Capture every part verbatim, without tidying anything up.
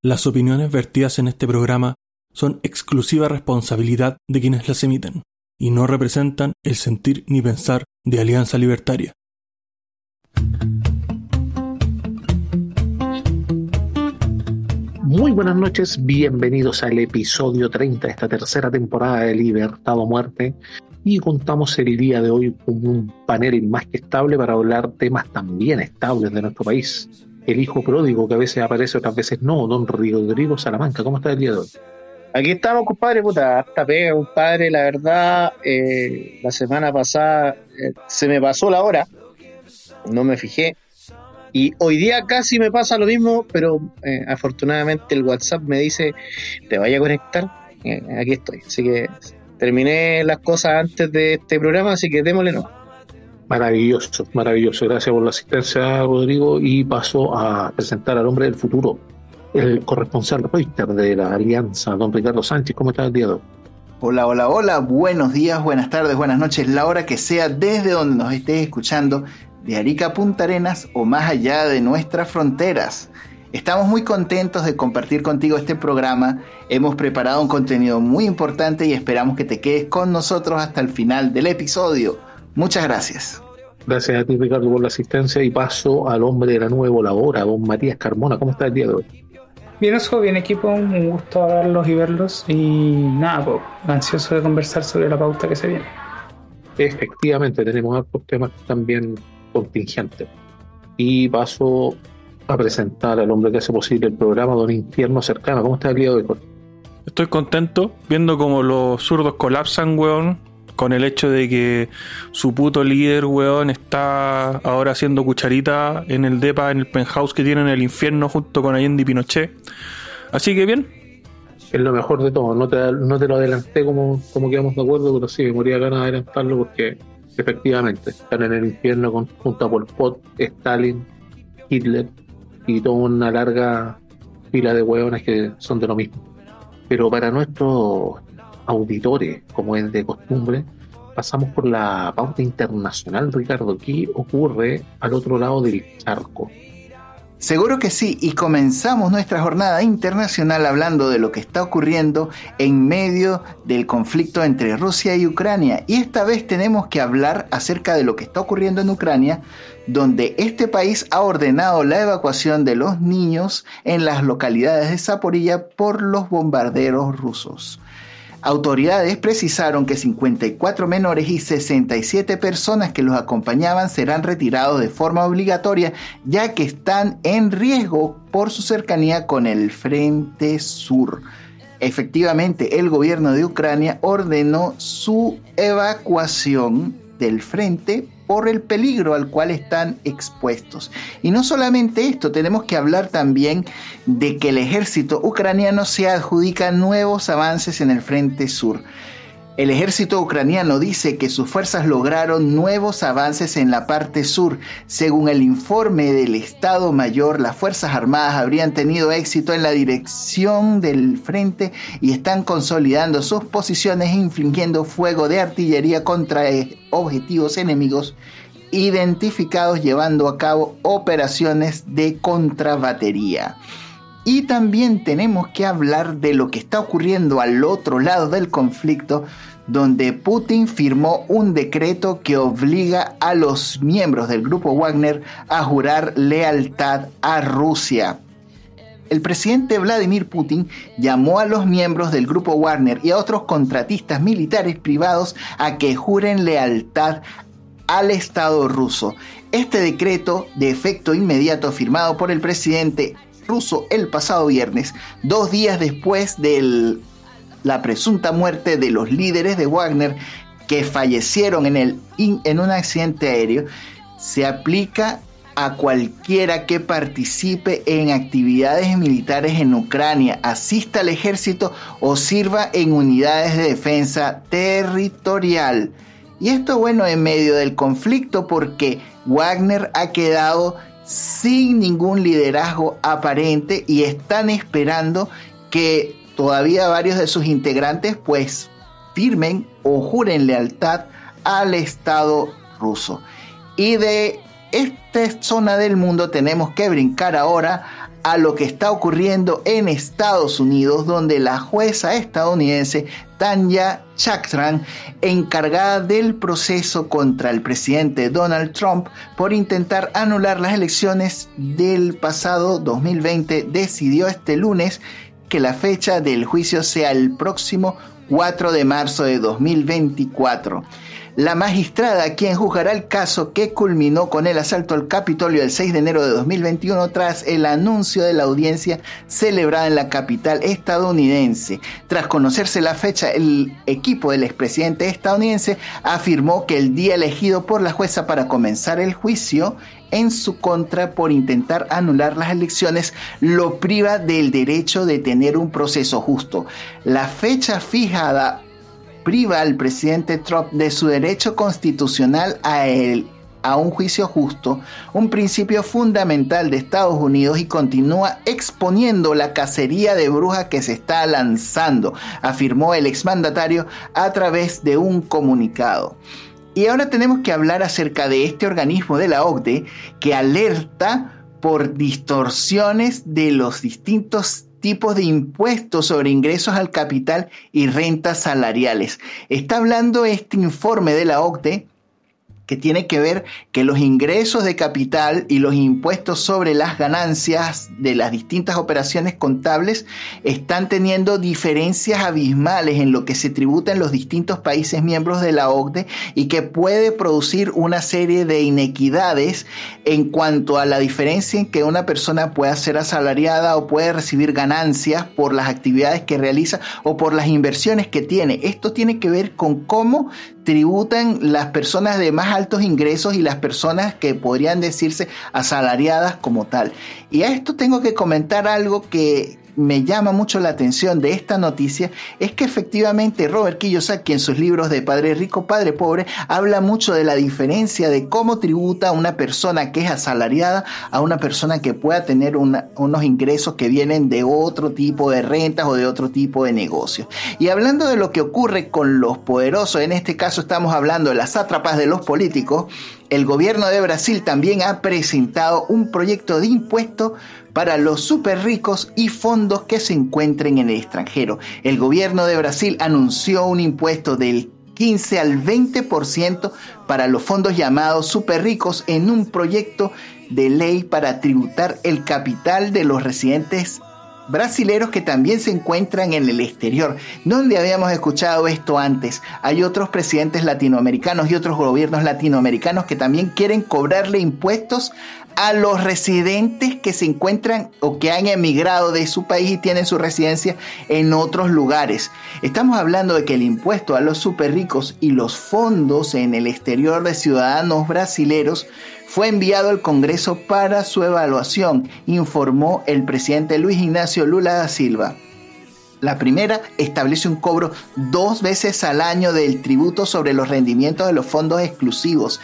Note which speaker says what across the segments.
Speaker 1: Las opiniones vertidas en este programa son exclusiva responsabilidad de quienes las emiten y no representan el sentir ni pensar de Alianza Libertaria.
Speaker 2: Muy buenas noches, bienvenidos al episodio treinta de esta tercera temporada de Libertad o Muerte, y contamos el día de hoy con un panel más que estable para hablar temas también estables de nuestro país. El hijo pródigo que a veces aparece, otras veces no, don Rodrigo Salamanca. ¿Cómo está el día de hoy?
Speaker 3: Aquí estamos, compadre, puta, hasta pega, compadre, la verdad, eh, la semana pasada eh, se me pasó la hora, no me fijé, y hoy día casi me pasa lo mismo, pero eh, afortunadamente el WhatsApp me dice, te vaya a conectar, eh, aquí estoy, así que terminé las cosas antes de este programa, así que démosle no.
Speaker 2: Maravilloso, maravilloso, gracias por la asistencia, Rodrigo, y paso a presentar al hombre del futuro, el corresponsal Reuters de la Alianza, don Ricardo Sánchez. ¿Cómo está el día de hoy?
Speaker 4: Hola, hola, hola, buenos días, buenas tardes, buenas noches, la hora que sea, desde donde nos estés escuchando, de Arica a Punta Arenas o más allá de nuestras fronteras. Estamos muy contentos de compartir contigo este programa. Hemos preparado un contenido muy importante y esperamos que te quedes con nosotros hasta el final del episodio. Muchas gracias.
Speaker 2: Gracias a ti, Ricardo, por la asistencia, y paso al hombre de la nueva labor, don Matías Carmona. ¿Cómo está el día de hoy?
Speaker 5: Bien, eso, bien, equipo, un gusto verlos y verlos, y nada, pues, ansioso de conversar sobre la pauta que se viene.
Speaker 2: Efectivamente, tenemos otros temas también contingentes. Y paso a presentar al hombre que hace posible el programa, don Infierno Cercano. ¿Cómo está el día de hoy?
Speaker 1: Estoy contento viendo cómo los zurdos colapsan, weón, con el hecho de que su puto líder, weón, está ahora haciendo cucharita en el depa, en el penthouse que tiene en el infierno junto con Allende y Pinochet. Así que bien.
Speaker 2: Es lo mejor de todo. No te, no te lo adelanté como, como quedamos de acuerdo, pero sí, me moría ganas de adelantarlo porque efectivamente están en el infierno con, junto a Pol Pot, Stalin, Hitler y toda una larga fila de hueones que son de lo mismo. Pero para nuestros auditores, como es de costumbre, pasamos por la pauta internacional. Ricardo, ¿qué ocurre al otro lado del charco?
Speaker 4: Seguro que sí, y comenzamos nuestra jornada internacional hablando de lo que está ocurriendo en medio del conflicto entre Rusia y Ucrania. Y esta vez tenemos que hablar acerca de lo que está ocurriendo en Ucrania, donde este país ha ordenado la evacuación de los niños en las localidades de Zaporilla por los bombarderos rusos. Autoridades precisaron que cincuenta y cuatro menores y sesenta y siete personas que los acompañaban serán retirados de forma obligatoria, ya que están en riesgo por su cercanía con el Frente Sur. Efectivamente, el gobierno de Ucrania ordenó su evacuación del frente por el peligro al cual están expuestos. Y no solamente esto, tenemos que hablar también de que el ejército ucraniano se adjudica nuevos avances en el frente sur. El ejército ucraniano dice que sus fuerzas lograron nuevos avances en la parte sur. Según el informe del Estado Mayor, las Fuerzas Armadas habrían tenido éxito en la dirección del frente y están consolidando sus posiciones e infligiendo fuego de artillería contra objetivos enemigos identificados, llevando a cabo operaciones de contrabatería. Y también tenemos que hablar de lo que está ocurriendo al otro lado del conflicto, donde Putin firmó un decreto que obliga a los miembros del grupo Wagner a jurar lealtad a Rusia. El presidente Vladimir Putin llamó a los miembros del grupo Wagner y a otros contratistas militares privados a que juren lealtad al Estado ruso. Este decreto, de efecto inmediato, firmado por el presidente ruso el pasado viernes, dos días después de la presunta muerte de los líderes de Wagner que fallecieron en, el, en un accidente aéreo, se aplica a cualquiera que participe en actividades militares en Ucrania, asista al ejército o sirva en unidades de defensa territorial. Y esto, bueno, en medio del conflicto, porque Wagner ha quedado sin ningún liderazgo aparente y están esperando que todavía varios de sus integrantes pues firmen o juren lealtad al Estado ruso. Y de esta zona del mundo tenemos que brincar ahora a lo que está ocurriendo en Estados Unidos, donde la jueza estadounidense Tanya Chutkan, encargada del proceso contra el presidente Donald Trump por intentar anular las elecciones del pasado dos mil veinte, decidió este lunes que la fecha del juicio sea el próximo cuatro de marzo de dos mil veinticuatro. La magistrada, quien juzgará el caso que culminó con el asalto al Capitolio el seis de enero de dos mil veintiuno tras el anuncio de la audiencia celebrada en la capital estadounidense. Tras conocerse la fecha, el equipo del expresidente estadounidense afirmó que el día elegido por la jueza para comenzar el juicio en su contra por intentar anular las elecciones lo priva del derecho de tener un proceso justo. La fecha fijada priva al presidente Trump de su derecho constitucional a, el, a un juicio justo, un principio fundamental de Estados Unidos, y continúa exponiendo la cacería de brujas que se está lanzando, afirmó el exmandatario a través de un comunicado. Y ahora tenemos que hablar acerca de este organismo de la O C D E que alerta por distorsiones de los distintos tipos de impuestos sobre ingresos al capital y rentas salariales. Está hablando este informe de la O C D E que tiene que ver que los ingresos de capital y los impuestos sobre las ganancias de las distintas operaciones contables están teniendo diferencias abismales en lo que se tributa en los distintos países miembros de la O C D E y que puede producir una serie de inequidades en cuanto a la diferencia en que una persona pueda ser asalariada o puede recibir ganancias por las actividades que realiza o por las inversiones que tiene. Esto tiene que ver con cómo tributan las personas de más altos ingresos y las personas que podrían decirse asalariadas como tal. Y a esto tengo que comentar algo que me llama mucho la atención de esta noticia, es que efectivamente Robert Kiyosaki en sus libros de Padre Rico, Padre Pobre, habla mucho de la diferencia de cómo tributa una persona que es asalariada a una persona que pueda tener una, unos ingresos que vienen de otro tipo de rentas o de otro tipo de negocios. Y hablando de lo que ocurre con los poderosos, en este caso estamos hablando de las sátrapas de los políticos, el gobierno de Brasil también ha presentado un proyecto de impuesto para los super ricos y fondos que se encuentren en el extranjero. El gobierno de Brasil anunció un impuesto del quince al veinte por ciento para los fondos llamados super ricos en un proyecto de ley para tributar el capital de los residentes brasileros que también se encuentran en el exterior. ¿Dónde habíamos escuchado esto antes? Hay otros presidentes latinoamericanos y otros gobiernos latinoamericanos que también quieren cobrarle impuestos a los residentes que se encuentran o que han emigrado de su país y tienen su residencia en otros lugares. Estamos hablando de que el impuesto a los super ricos y los fondos en el exterior de ciudadanos brasileros fue enviado al Congreso para su evaluación, informó el presidente Luis Ignacio Lula da Silva. La primera establece un cobro dos veces al año del tributo sobre los rendimientos de los fondos exclusivos,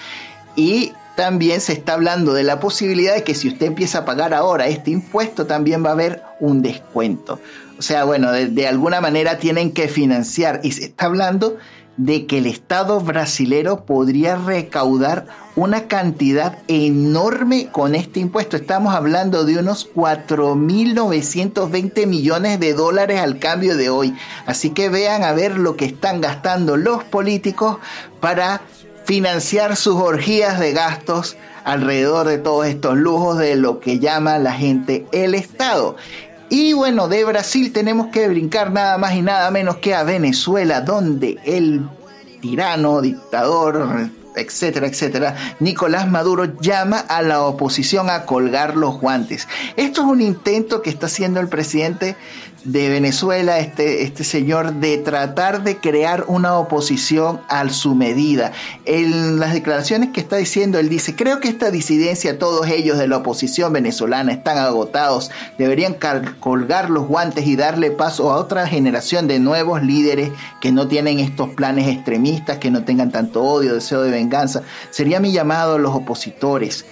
Speaker 4: y también se está hablando de la posibilidad de que si usted empieza a pagar ahora este impuesto, también va a haber un descuento. O sea, bueno, de, de alguna manera tienen que financiar, y se está hablando de que el Estado brasilero podría recaudar una cantidad enorme con este impuesto. Estamos hablando de unos cuatro mil novecientos veinte millones de dólares al cambio de hoy. Así que vean a ver lo que están gastando los políticos para financiar sus orgías de gastos alrededor de todos estos lujos de lo que llama la gente el Estado. Y bueno, de Brasil tenemos que brincar nada más y nada menos que a Venezuela, donde el tirano, dictador, etcétera, etcétera, Nicolás Maduro llama a la oposición a colgar los guantes. Esto es un intento que está haciendo el presidente de Venezuela, este, este señor, de tratar de crear una oposición a su medida. En las declaraciones que está diciendo, él dice: creo que esta disidencia, todos ellos de la oposición venezolana están agotados, deberían colgar los guantes y darle paso a otra generación de nuevos líderes que no tienen estos planes extremistas, que no tengan tanto odio, deseo de venganza. Sería mi llamado a los opositores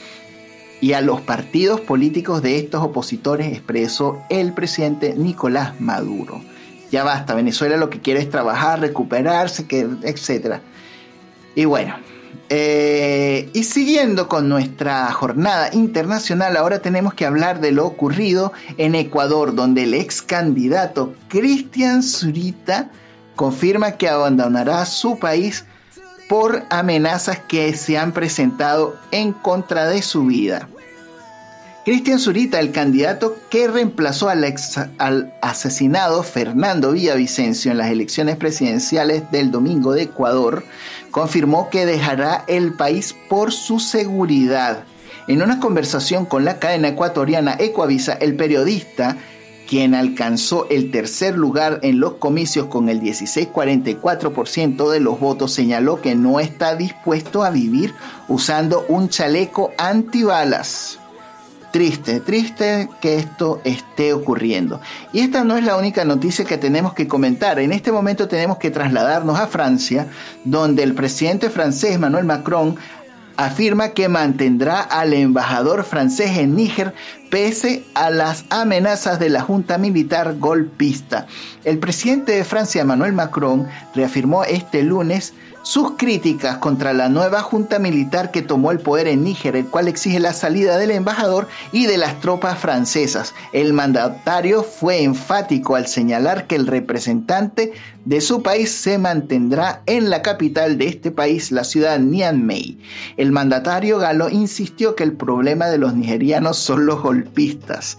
Speaker 4: y a los partidos políticos de estos opositores, expresó el presidente Nicolás Maduro. Ya basta, Venezuela lo que quiere es trabajar, recuperarse, que, etcétera. Y bueno, eh, y siguiendo con nuestra jornada internacional, ahora tenemos que hablar de lo ocurrido en Ecuador, donde el ex candidato Cristian Zurita confirma que abandonará su país por amenazas que se han presentado en contra de su vida. Cristian Zurita, el candidato que reemplazó al, ex, al asesinado Fernando Villavicencio en las elecciones presidenciales del domingo de Ecuador, confirmó que dejará el país por su seguridad. En una conversación con la cadena ecuatoriana Ecuavisa, el periodista, quien alcanzó el tercer lugar en los comicios con el dieciséis coma cuarenta y cuatro por ciento de los votos, señaló que no está dispuesto a vivir usando un chaleco antibalas. Triste, triste que esto esté ocurriendo. Y esta no es la única noticia que tenemos que comentar. En este momento tenemos que trasladarnos a Francia, donde el presidente francés Emmanuel Macron afirma que mantendrá al embajador francés en Níger pese a las amenazas de la junta militar golpista. El presidente de Francia, Emmanuel Macron, reafirmó este lunes sus críticas contra la nueva junta militar que tomó el poder en Níger, el cual exige la salida del embajador y de las tropas francesas. El mandatario fue enfático al señalar que el representante de su país se mantendrá en la capital de este país, la ciudad de Niamey. El mandatario galo insistió que el problema de los nigerianos son los golpistas.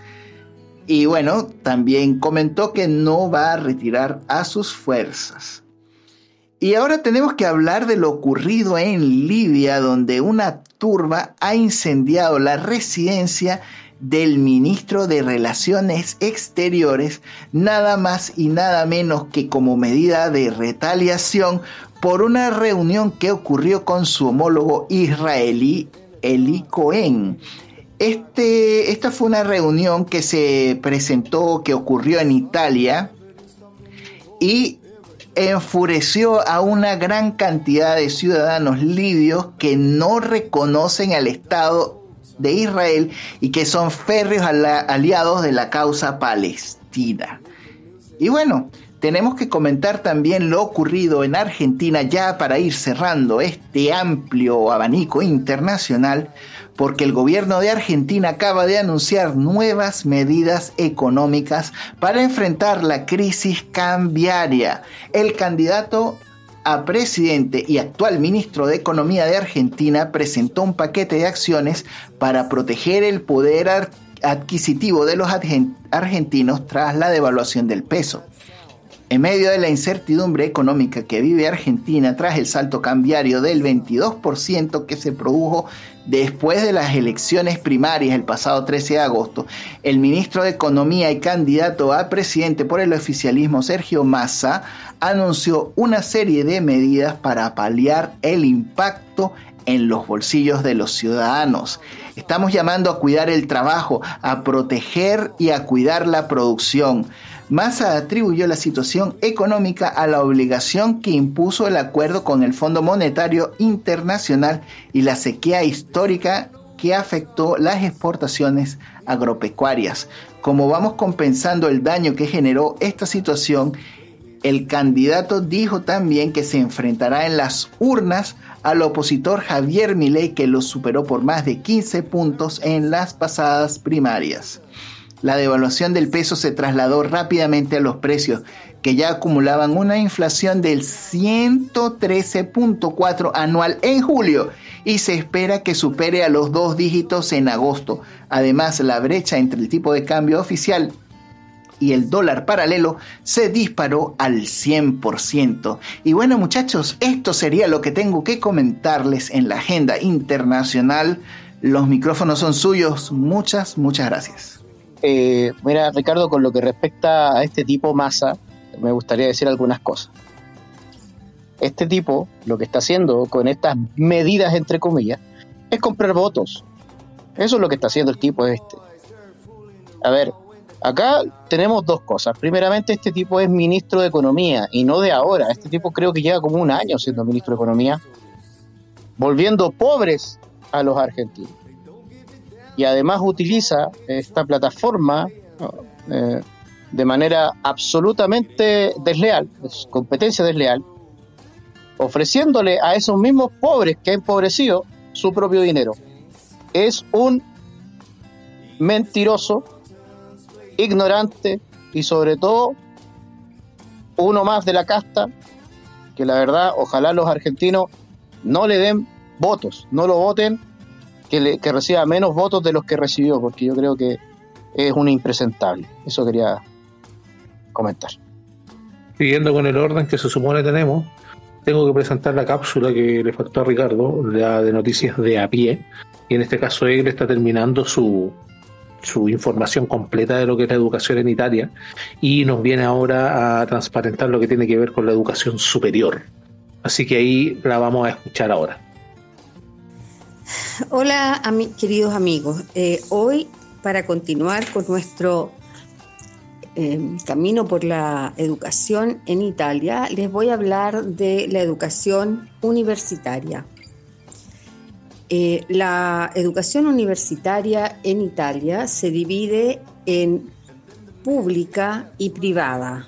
Speaker 4: Y bueno, también comentó que no va a retirar a sus fuerzas. Y ahora tenemos que hablar de lo ocurrido en Libia, donde una turba ha incendiado la residencia del ministro de Relaciones Exteriores, nada más y nada menos que como medida de retaliación por una reunión que ocurrió con su homólogo israelí, Eli Cohen. Este, esta fue una reunión que se presentó, que ocurrió en Italia, y enfureció a una gran cantidad de ciudadanos libios que no reconocen al Estado de Israel y que son férreos aliados de la causa palestina. Y bueno, tenemos que comentar también lo ocurrido en Argentina, ya para ir cerrando este amplio abanico internacional, porque el gobierno de Argentina acaba de anunciar nuevas medidas económicas para enfrentar la crisis cambiaria. El candidato a presidente y actual ministro de Economía de Argentina presentó un paquete de acciones para proteger el poder adquisitivo de los argentinos tras la devaluación del peso. En medio de la incertidumbre económica que vive Argentina tras el salto cambiario del veintidós por ciento que se produjo después de las elecciones primarias el pasado trece de agosto, el ministro de Economía y candidato a presidente por el oficialismo, Sergio Massa, anunció una serie de medidas para paliar el impacto en los bolsillos de los ciudadanos. Estamos llamando a cuidar el trabajo, a proteger y a cuidar la producción. Massa atribuyó la situación económica a la obligación que impuso el acuerdo con el Fondo Monetario Internacional y la sequía histórica que afectó las exportaciones agropecuarias. Como vamos compensando el daño que generó esta situación, el candidato dijo también que se enfrentará en las urnas al opositor Javier Milei, que lo superó por más de quince puntos en las pasadas primarias. La devaluación del peso se trasladó rápidamente a los precios, que ya acumulaban una inflación del ciento trece punto cuatro anual en julio y se espera que supere a los dos dígitos en agosto. Además, la brecha entre el tipo de cambio oficial y el dólar paralelo se disparó al cien por ciento. Y bueno, muchachos, esto sería lo que tengo que comentarles en la agenda internacional. Los micrófonos son suyos. Muchas, muchas gracias.
Speaker 3: Eh, mira, Ricardo, con lo que respecta a este tipo Massa, me gustaría decir algunas cosas. Este tipo, lo que está haciendo con estas medidas, entre comillas, es comprar votos. Eso es lo que está haciendo el tipo este. A ver, acá tenemos dos cosas. Primeramente, este tipo es ministro de Economía, y no de ahora. Este tipo creo que lleva como un año siendo ministro de Economía, volviendo pobres a los argentinos. Y además utiliza esta plataforma eh, de manera absolutamente desleal, es competencia desleal, ofreciéndole a esos mismos pobres que ha empobrecido su propio dinero. Es un mentiroso, ignorante y sobre todo uno más de la casta que la verdad ojalá los argentinos no le den votos, no lo voten, que, le, que reciba menos votos de los que recibió, porque yo creo que es un impresentable. Eso quería comentar.
Speaker 2: Siguiendo con el orden que se supone tenemos, tengo que presentar la cápsula que le faltó a Ricardo, la de noticias de a pie, y en este caso él está terminando su, su información completa de lo que es la educación en Italia, y nos viene ahora a transparentar lo que tiene que ver con la educación superior. Así que ahí la vamos a escuchar ahora.
Speaker 6: Hola, ami- queridos amigos. Eh, hoy, para continuar con nuestro eh, camino por la educación en Italia, les voy a hablar de la educación universitaria. Eh, la educación universitaria en Italia se divide en pública y privada.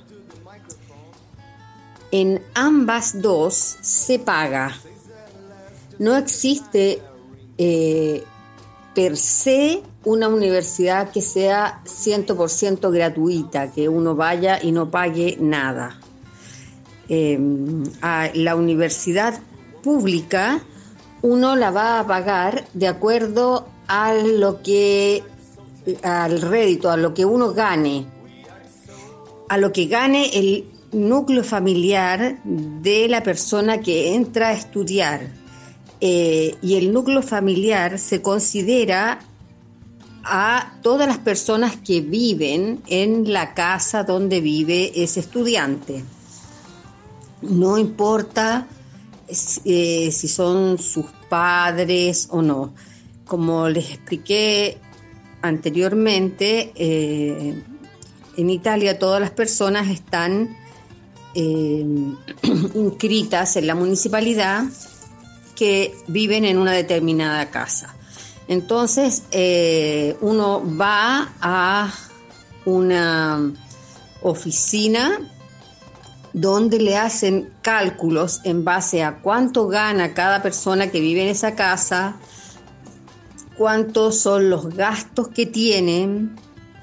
Speaker 6: En ambas dos se paga. No existe eh, per se una universidad que sea cien por ciento gratuita, que uno vaya y no pague nada. Eh, a la universidad pública uno la va a pagar de acuerdo a lo que, al rédito, a lo que uno gane, a lo que gane el núcleo familiar de la persona que entra a estudiar. Eh, y el núcleo familiar se considera a todas las personas que viven en la casa donde vive ese estudiante. No importa eh, si son sus padres o no. Como les expliqué anteriormente, eh, en Italia todas las personas están eh, inscritas en la municipalidad que viven en una determinada casa. Entonces eh, uno va a una oficina donde le hacen cálculos en base a cuánto gana cada persona que vive en esa casa, cuántos son los gastos que tienen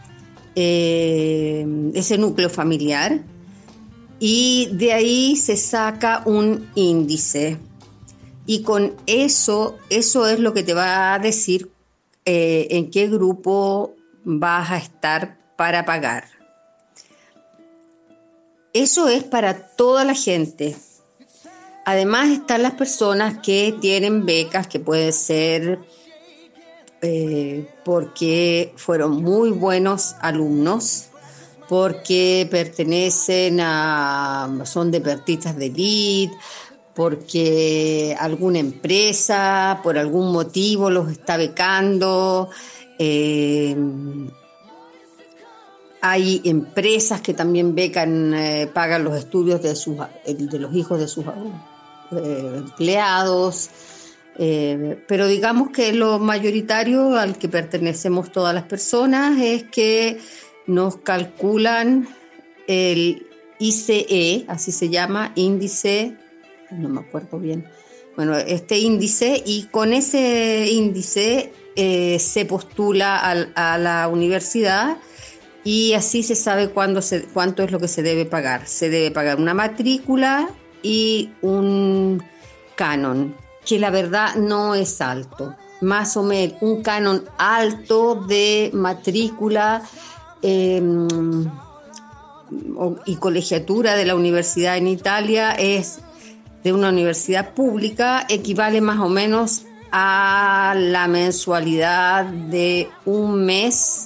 Speaker 6: eh, ese núcleo familiar, y de ahí se saca un índice. Y con eso, eso es lo que te va a decir eh, en qué grupo vas a estar para pagar. Eso es para toda la gente. Además están las personas que tienen becas, que puede ser eh, porque fueron muy buenos alumnos, porque pertenecen a, son deportistas de elite, porque alguna empresa por algún motivo los está becando. Eh, hay empresas que también becan, eh, pagan los estudios de, sus, de los hijos de sus eh, empleados. Eh, pero digamos que lo mayoritario al que pertenecemos todas las personas es que nos calculan el I C E, así se llama, índice, no me acuerdo bien, bueno, este índice, y con ese índice eh, se postula a, a la universidad, y así se sabe cuándo se, cuánto es lo que se debe pagar. Se debe pagar una matrícula y un canon, que la verdad no es alto, más o menos un canon alto de matrícula eh, y colegiatura de la universidad en Italia, es de una universidad pública, equivale más o menos a la mensualidad de un mes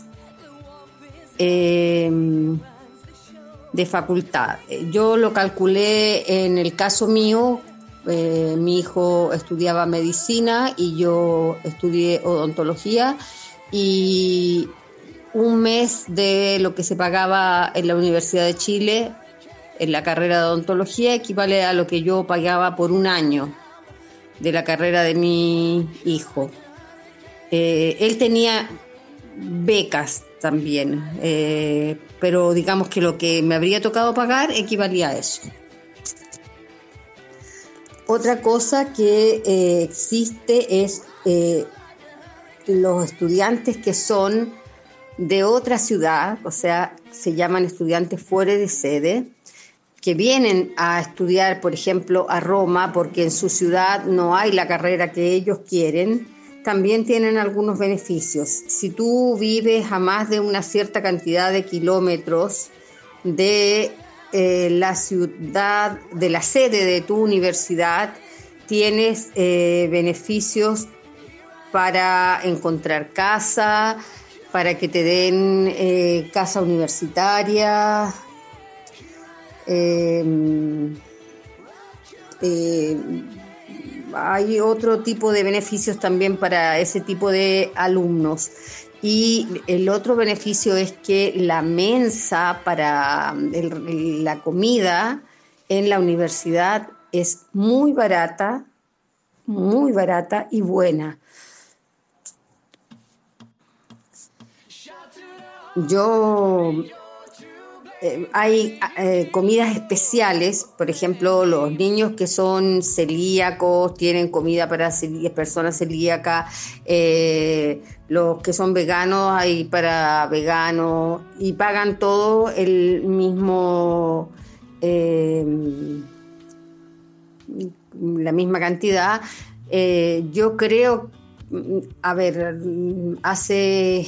Speaker 6: eh, de facultad. Yo lo calculé en el caso mío. Eh, mi hijo estudiaba medicina y yo estudié odontología, y un mes de lo que se pagaba en la Universidad de Chile en la carrera de odontología equivale a lo que yo pagaba por un año de la carrera de mi hijo. Eh, él tenía becas también, eh, pero digamos que lo que me habría tocado pagar equivalía a eso. otra cosa que eh, existe es eh, los estudiantes que son de otra ciudad, o sea, se llaman estudiantes fuera de sede, que vienen a estudiar, por ejemplo, a Roma, porque en su ciudad no hay la carrera que ellos quieren. También tienen algunos beneficios. Si tú vives a más de una cierta cantidad de kilómetros de eh, la ciudad, de la sede de tu universidad, tienes eh, beneficios para encontrar casa, para que te den eh, casa universitaria. Eh, eh, Hay otro tipo de beneficios también para ese tipo de alumnos. Y el otro beneficio es que la mensa para el, la comida en la universidad es muy barata, muy barata y buena. Yo... Eh, hay eh, comidas especiales, por ejemplo, los niños que son celíacos tienen comida para celí- personas celíacas, eh, los que son veganos hay para veganos y pagan todo el mismo, eh, la misma cantidad. Eh, yo creo, a ver, hace...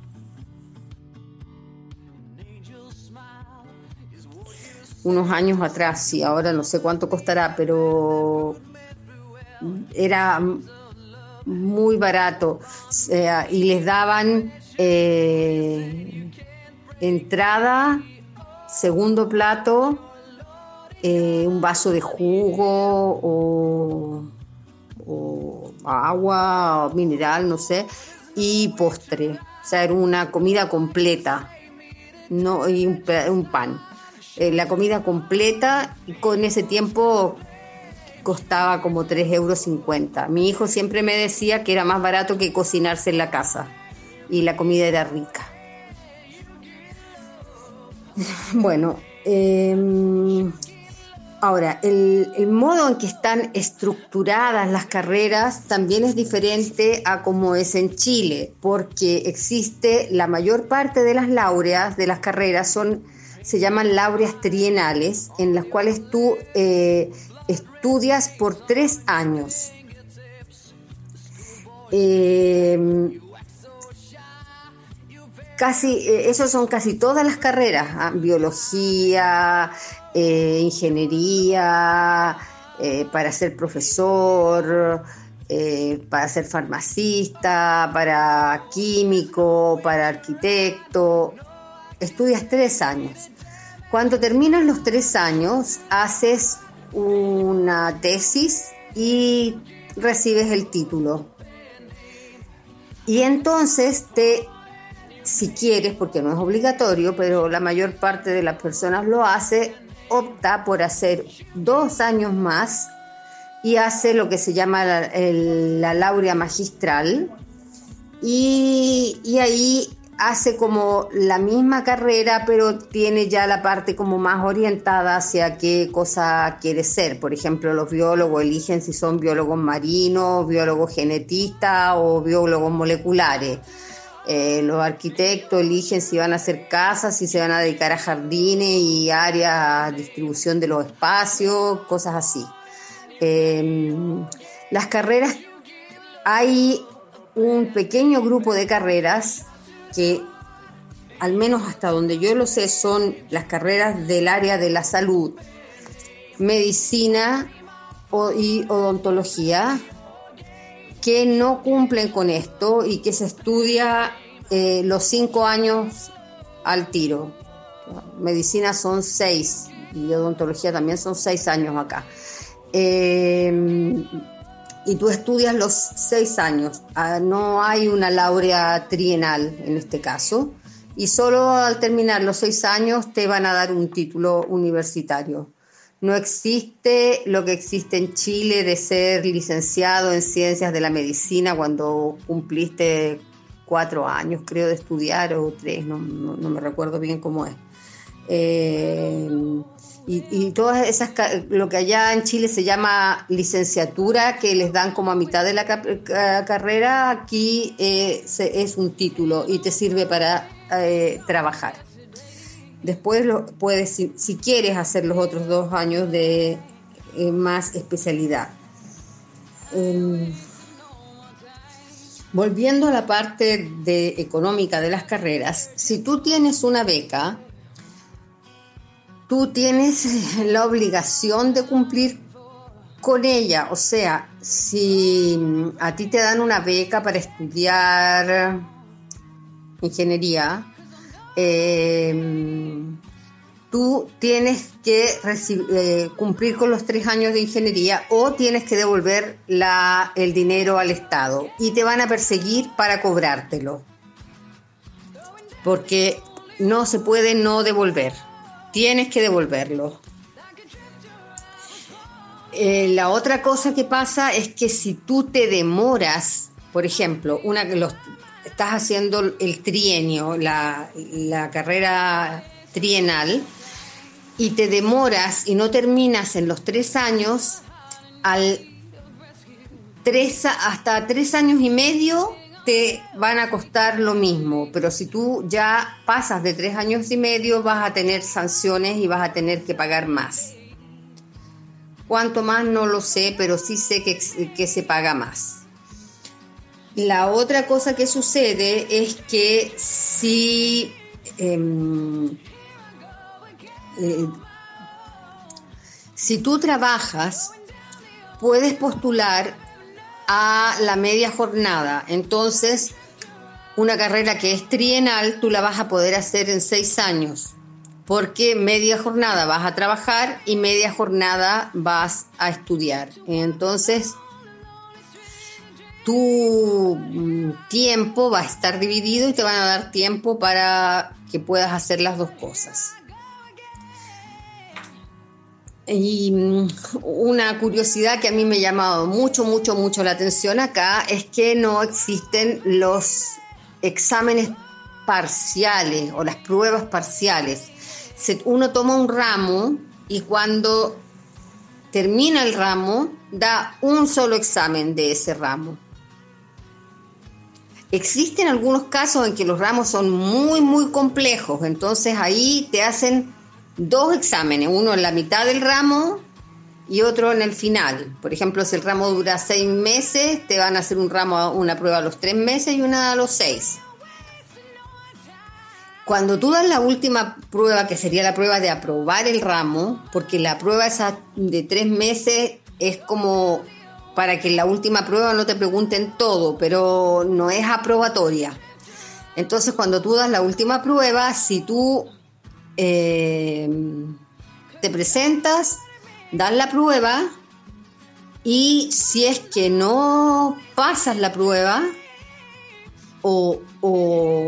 Speaker 6: unos años atrás, sí, ahora no sé cuánto costará, pero era muy barato, o sea, y les daban eh, entrada, segundo plato, eh, un vaso de jugo o, o agua o mineral, no sé, y postre, o sea, era una comida completa, no, y un, un pan. Eh, la comida completa, y con ese tiempo costaba como tres euros cincuenta. Mi hijo siempre me decía que era más barato que cocinarse en la casa y la comida era rica. Bueno, eh, ahora, el, el modo en que están estructuradas las carreras también es diferente a como es en Chile, porque existe la mayor parte de las laureas de las carreras son... se llaman laureas trienales, en las cuales tú eh, estudias por tres años. Eh, casi, eh, esos son casi todas las carreras, ¿eh? Biología, eh, ingeniería, eh, para ser profesor, eh, para ser farmacista, para químico, para arquitecto. Estudias tres años. Cuando terminas los tres años, haces una tesis y recibes el título. Y entonces te, si quieres, porque no es obligatorio, pero la mayor parte de las personas lo hace, opta por hacer dos años más y hace lo que se llama la, el, la laurea magistral. Y, y ahí hace como la misma carrera, pero tiene ya la parte como más orientada hacia qué cosa quiere ser. Por ejemplo, los biólogos eligen si son biólogos marinos, biólogos genetistas o biólogos moleculares. Eh, los arquitectos eligen si van a hacer casas, si se van a dedicar a jardines y áreas, distribución de los espacios, cosas así. Eh, las carreras, hay un pequeño grupo de carreras que, al menos hasta donde yo lo sé, son las carreras del área de la salud, medicina y odontología, que no cumplen con esto y que se estudia eh, los cinco años al tiro. Medicina son seis y odontología también son seis años acá. Eh, y tú estudias los seis años. Ah, no hay una laurea trienal en este caso. Y solo al terminar los seis años te van a dar un título universitario. No existe lo que existe en Chile de ser licenciado en ciencias de la medicina cuando cumpliste cuatro años, creo, de estudiar, o tres, no, no, no me recuerdo bien cómo es. Eh, Y, y todas esas, lo que allá en Chile se llama licenciatura, que les dan como a mitad de la ca- carrera, aquí eh, se, es un título y te sirve para eh, trabajar. Después lo puedes, si, si quieres, hacer los otros dos años de eh, más especialidad. Eh, volviendo a la parte de, económica de las carreras, si tú tienes una beca, tú tienes la obligación de cumplir con ella. O sea, si a ti te dan una beca para estudiar ingeniería, eh, tú tienes que recibir, eh, cumplir con los tres años de ingeniería o tienes que devolver la, el dinero al Estado y te van a perseguir para cobrártelo, porque no se puede no devolver. Tienes que devolverlo. Eh, la otra cosa que pasa es que si tú te demoras, por ejemplo, una que los estás haciendo el trienio, la, la carrera trienal, y te demoras y no terminas en los tres años, al tres, hasta tres años y medio te van a costar lo mismo, pero si tú ya pasas de tres años y medio vas a tener sanciones y vas a tener que pagar más. ¿Cuánto más? No lo sé, pero sí sé que, que se paga más. La otra cosa que sucede es que si eh, eh, si tú trabajas, puedes postular a la media jornada. Entonces, una carrera que es trienal, tú la vas a poder hacer en seis años, porque media jornada vas a trabajar y media jornada vas a estudiar. Entonces, tu tiempo va a estar dividido y te van a dar tiempo para que puedas hacer las dos cosas. Y una curiosidad que a mí me ha llamado mucho, mucho, mucho la atención acá es que no existen los exámenes parciales o las pruebas parciales. Uno toma un ramo y cuando termina el ramo da un solo examen de ese ramo. Existen algunos casos en que los ramos son muy, muy complejos, entonces ahí te hacen dos exámenes, uno en la mitad del ramo y otro en el final. Por ejemplo, si el ramo dura seis meses, te van a hacer un ramo, una prueba a los tres meses y una a los seis. Cuando tú das la última prueba, que sería la prueba de aprobar el ramo, porque la prueba esa de tres meses es como para que en la última prueba no te pregunten todo, pero no es aprobatoria. Entonces, cuando tú das la última prueba, si tú Eh, te presentas, das la prueba y si es que no pasas la prueba o, o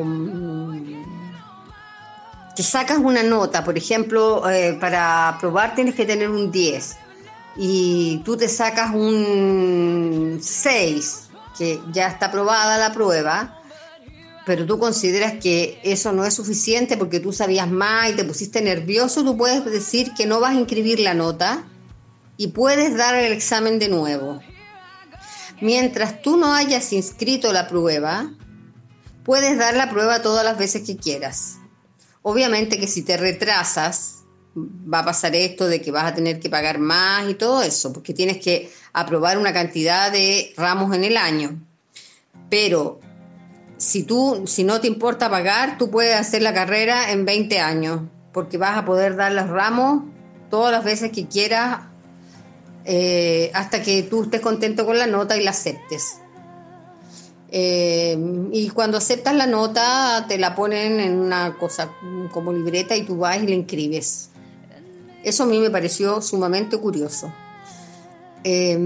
Speaker 6: te sacas una nota, por ejemplo, eh, para aprobar tienes que tener un diez y tú te sacas un seis, que ya está aprobada la prueba, pero tú consideras que eso no es suficiente porque tú sabías más y te pusiste nervioso, tú puedes decir que no vas a inscribir la nota y puedes dar el examen de nuevo. Mientras tú no hayas inscrito la prueba, puedes dar la prueba todas las veces que quieras. Obviamente que si te retrasas, va a pasar esto de que vas a tener que pagar más y todo eso, porque tienes que aprobar una cantidad de ramos en el año. Pero Si tú, si no te importa pagar, tú puedes hacer la carrera en veinte años, porque vas a poder dar los ramos todas las veces que quieras, eh, hasta que tú estés contento con la nota y la aceptes. Eh, y cuando aceptas la nota, te la ponen en una cosa como libreta y tú vas y la inscribes. Eso a mí me pareció sumamente curioso. Eh,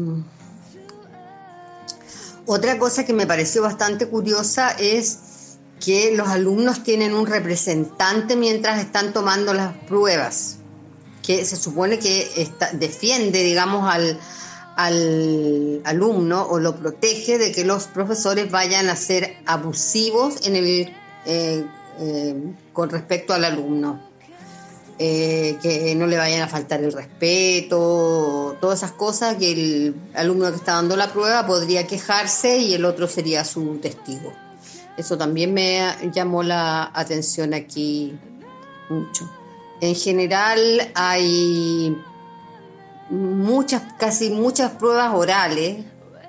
Speaker 6: Otra cosa que me pareció bastante curiosa es que los alumnos tienen un representante mientras están tomando las pruebas, que se supone que está, defiende, digamos, al, al alumno o lo protege de que los profesores vayan a ser abusivos en el, eh, eh, con respecto al alumno. eh, que no le vayan a faltar el respeto, todas esas cosas que el alumno que está dando la prueba podría quejarse y el otro sería su testigo. Eso también me llamó la atención aquí mucho. En general hay muchas, casi muchas pruebas orales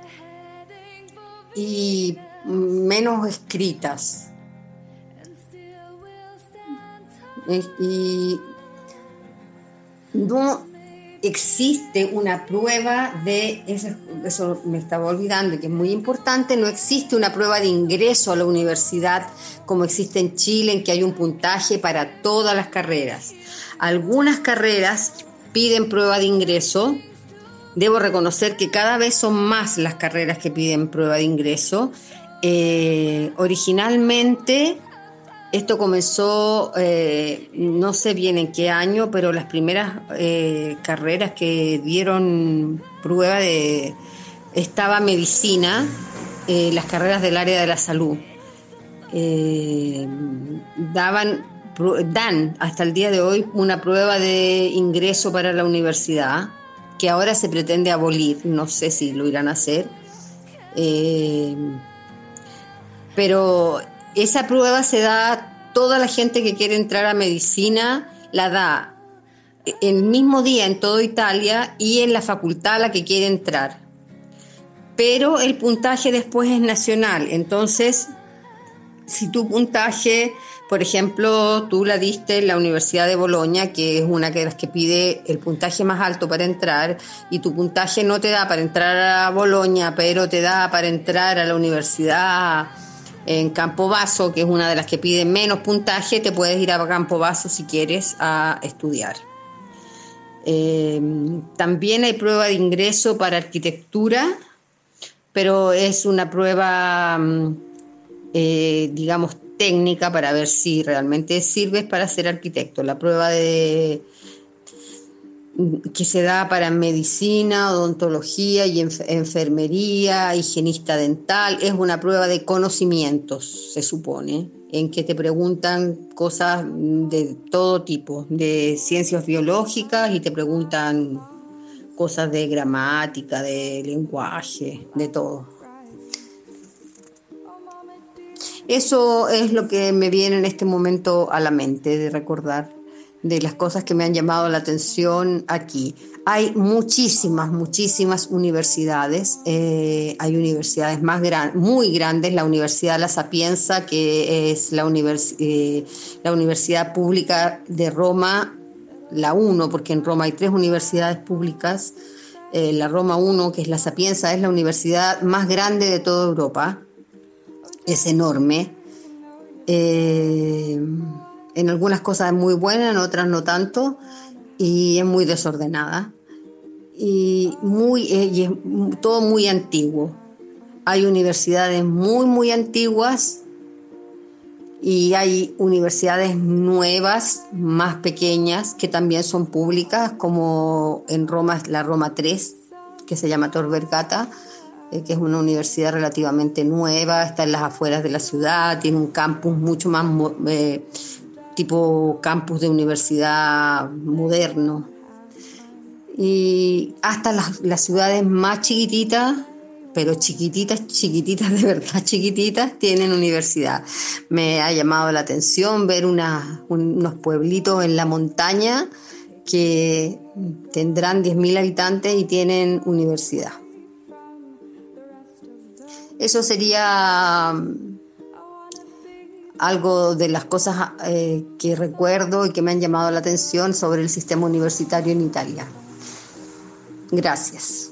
Speaker 6: y menos escritas. Y no existe una prueba de, eso, eso me estaba olvidando, que es muy importante, no existe una prueba de ingreso a la universidad como existe en Chile, en que hay un puntaje para todas las carreras. Algunas carreras piden prueba de ingreso. Debo reconocer que cada vez son más las carreras que piden prueba de ingreso. Eh, originalmente esto comenzó, eh, no sé bien en qué año, pero las primeras eh, carreras que dieron prueba de... Estaba medicina, eh, las carreras del área de la salud. Eh, daban, dan hasta el día de hoy una prueba de ingreso para la universidad, que ahora se pretende abolir, no sé si lo irán a hacer. Eh, pero... Esa prueba se da a toda la gente que quiere entrar a medicina, la da el mismo día en toda Italia y en la facultad a la que quiere entrar. Pero el puntaje después es nacional, entonces si tu puntaje, por ejemplo, tú la diste en la Universidad de Bolonia, que es una de las que pide el puntaje más alto para entrar, y tu puntaje no te da para entrar a Bolonia, pero te da para entrar a la Universidad en Campobasso, que es una de las que pide menos puntaje, te puedes ir a Campobasso si quieres a estudiar. Eh, también hay prueba de ingreso para arquitectura, pero es una prueba, eh, digamos, técnica para ver si realmente sirves para ser arquitecto. La prueba de que se da para medicina, odontología y enf- enfermería, higienista dental, es una prueba de conocimientos, se supone, en que te preguntan cosas de todo tipo, de ciencias biológicas, y te preguntan cosas de gramática, de lenguaje, de todo. Eso es lo que me viene en este momento a la mente de recordar, de las cosas que me han llamado la atención aquí. Hay muchísimas, muchísimas universidades. Eh, hay universidades más gran, muy grandes. La Universidad La Sapienza, que es la, univers, eh, la Universidad Pública de Roma, la uno, porque en Roma hay tres universidades públicas. Eh, la Roma uno, que es La Sapienza, es la universidad más grande de toda Europa. Es enorme. Eh, En algunas cosas es muy buena, en otras no tanto, y es muy desordenada. Y, muy, eh, y es todo muy antiguo. Hay universidades muy, muy antiguas y hay universidades nuevas, más pequeñas, que también son públicas, como en Roma, la Roma tres, que se llama Tor Vergata, eh, que es una universidad relativamente nueva, está en las afueras de la ciudad, tiene un campus mucho más... Eh, tipo campus de universidad moderno. Y hasta las, las ciudades más chiquititas, pero chiquititas, chiquititas, de verdad chiquititas, tienen universidad. Me ha llamado la atención ver una, un, unos pueblitos en la montaña que tendrán diez mil habitantes y tienen universidad. Eso sería algo de las cosas eh, que recuerdo y que me han llamado la atención sobre el sistema universitario en Italia. Gracias.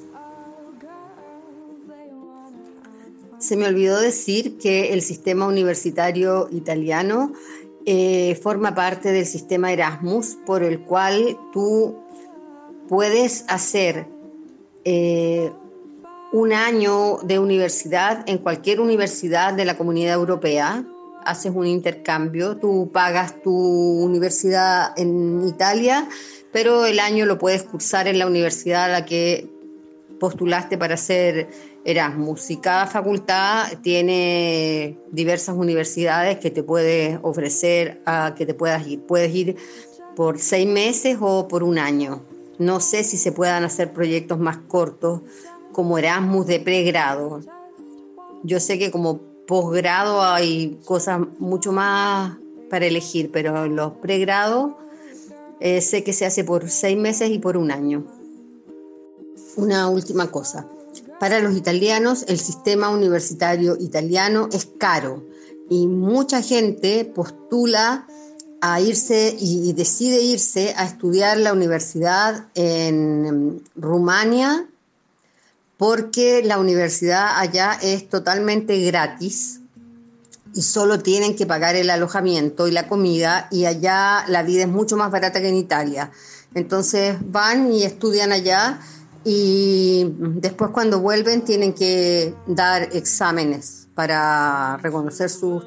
Speaker 6: Se me olvidó decir que el sistema universitario italiano eh, forma parte del sistema Erasmus, por el cual tú puedes hacer eh, un año de universidad en cualquier universidad de la Comunidad Europea. Haces un intercambio, tú pagas tu universidad en Italia, pero el año lo puedes cursar en la universidad a la que postulaste para hacer Erasmus. Y cada facultad tiene diversas universidades que te puede ofrecer, a que te puedas ir. Puedes ir por seis meses o por un año. No sé si se puedan hacer proyectos más cortos como Erasmus de pregrado. Yo sé que como posgrado hay cosas mucho más para elegir, pero los pregrados eh, sé que se hace por seis meses y por un año. Una última cosa. Para los italianos, el sistema universitario italiano es caro y mucha gente postula a irse y decide irse a estudiar la universidad en Rumania porque la universidad allá es totalmente gratis y solo tienen que pagar el alojamiento y la comida, y allá la vida es mucho más barata que en Italia. Entonces van y estudian allá y después cuando vuelven tienen que dar exámenes para reconocer sus,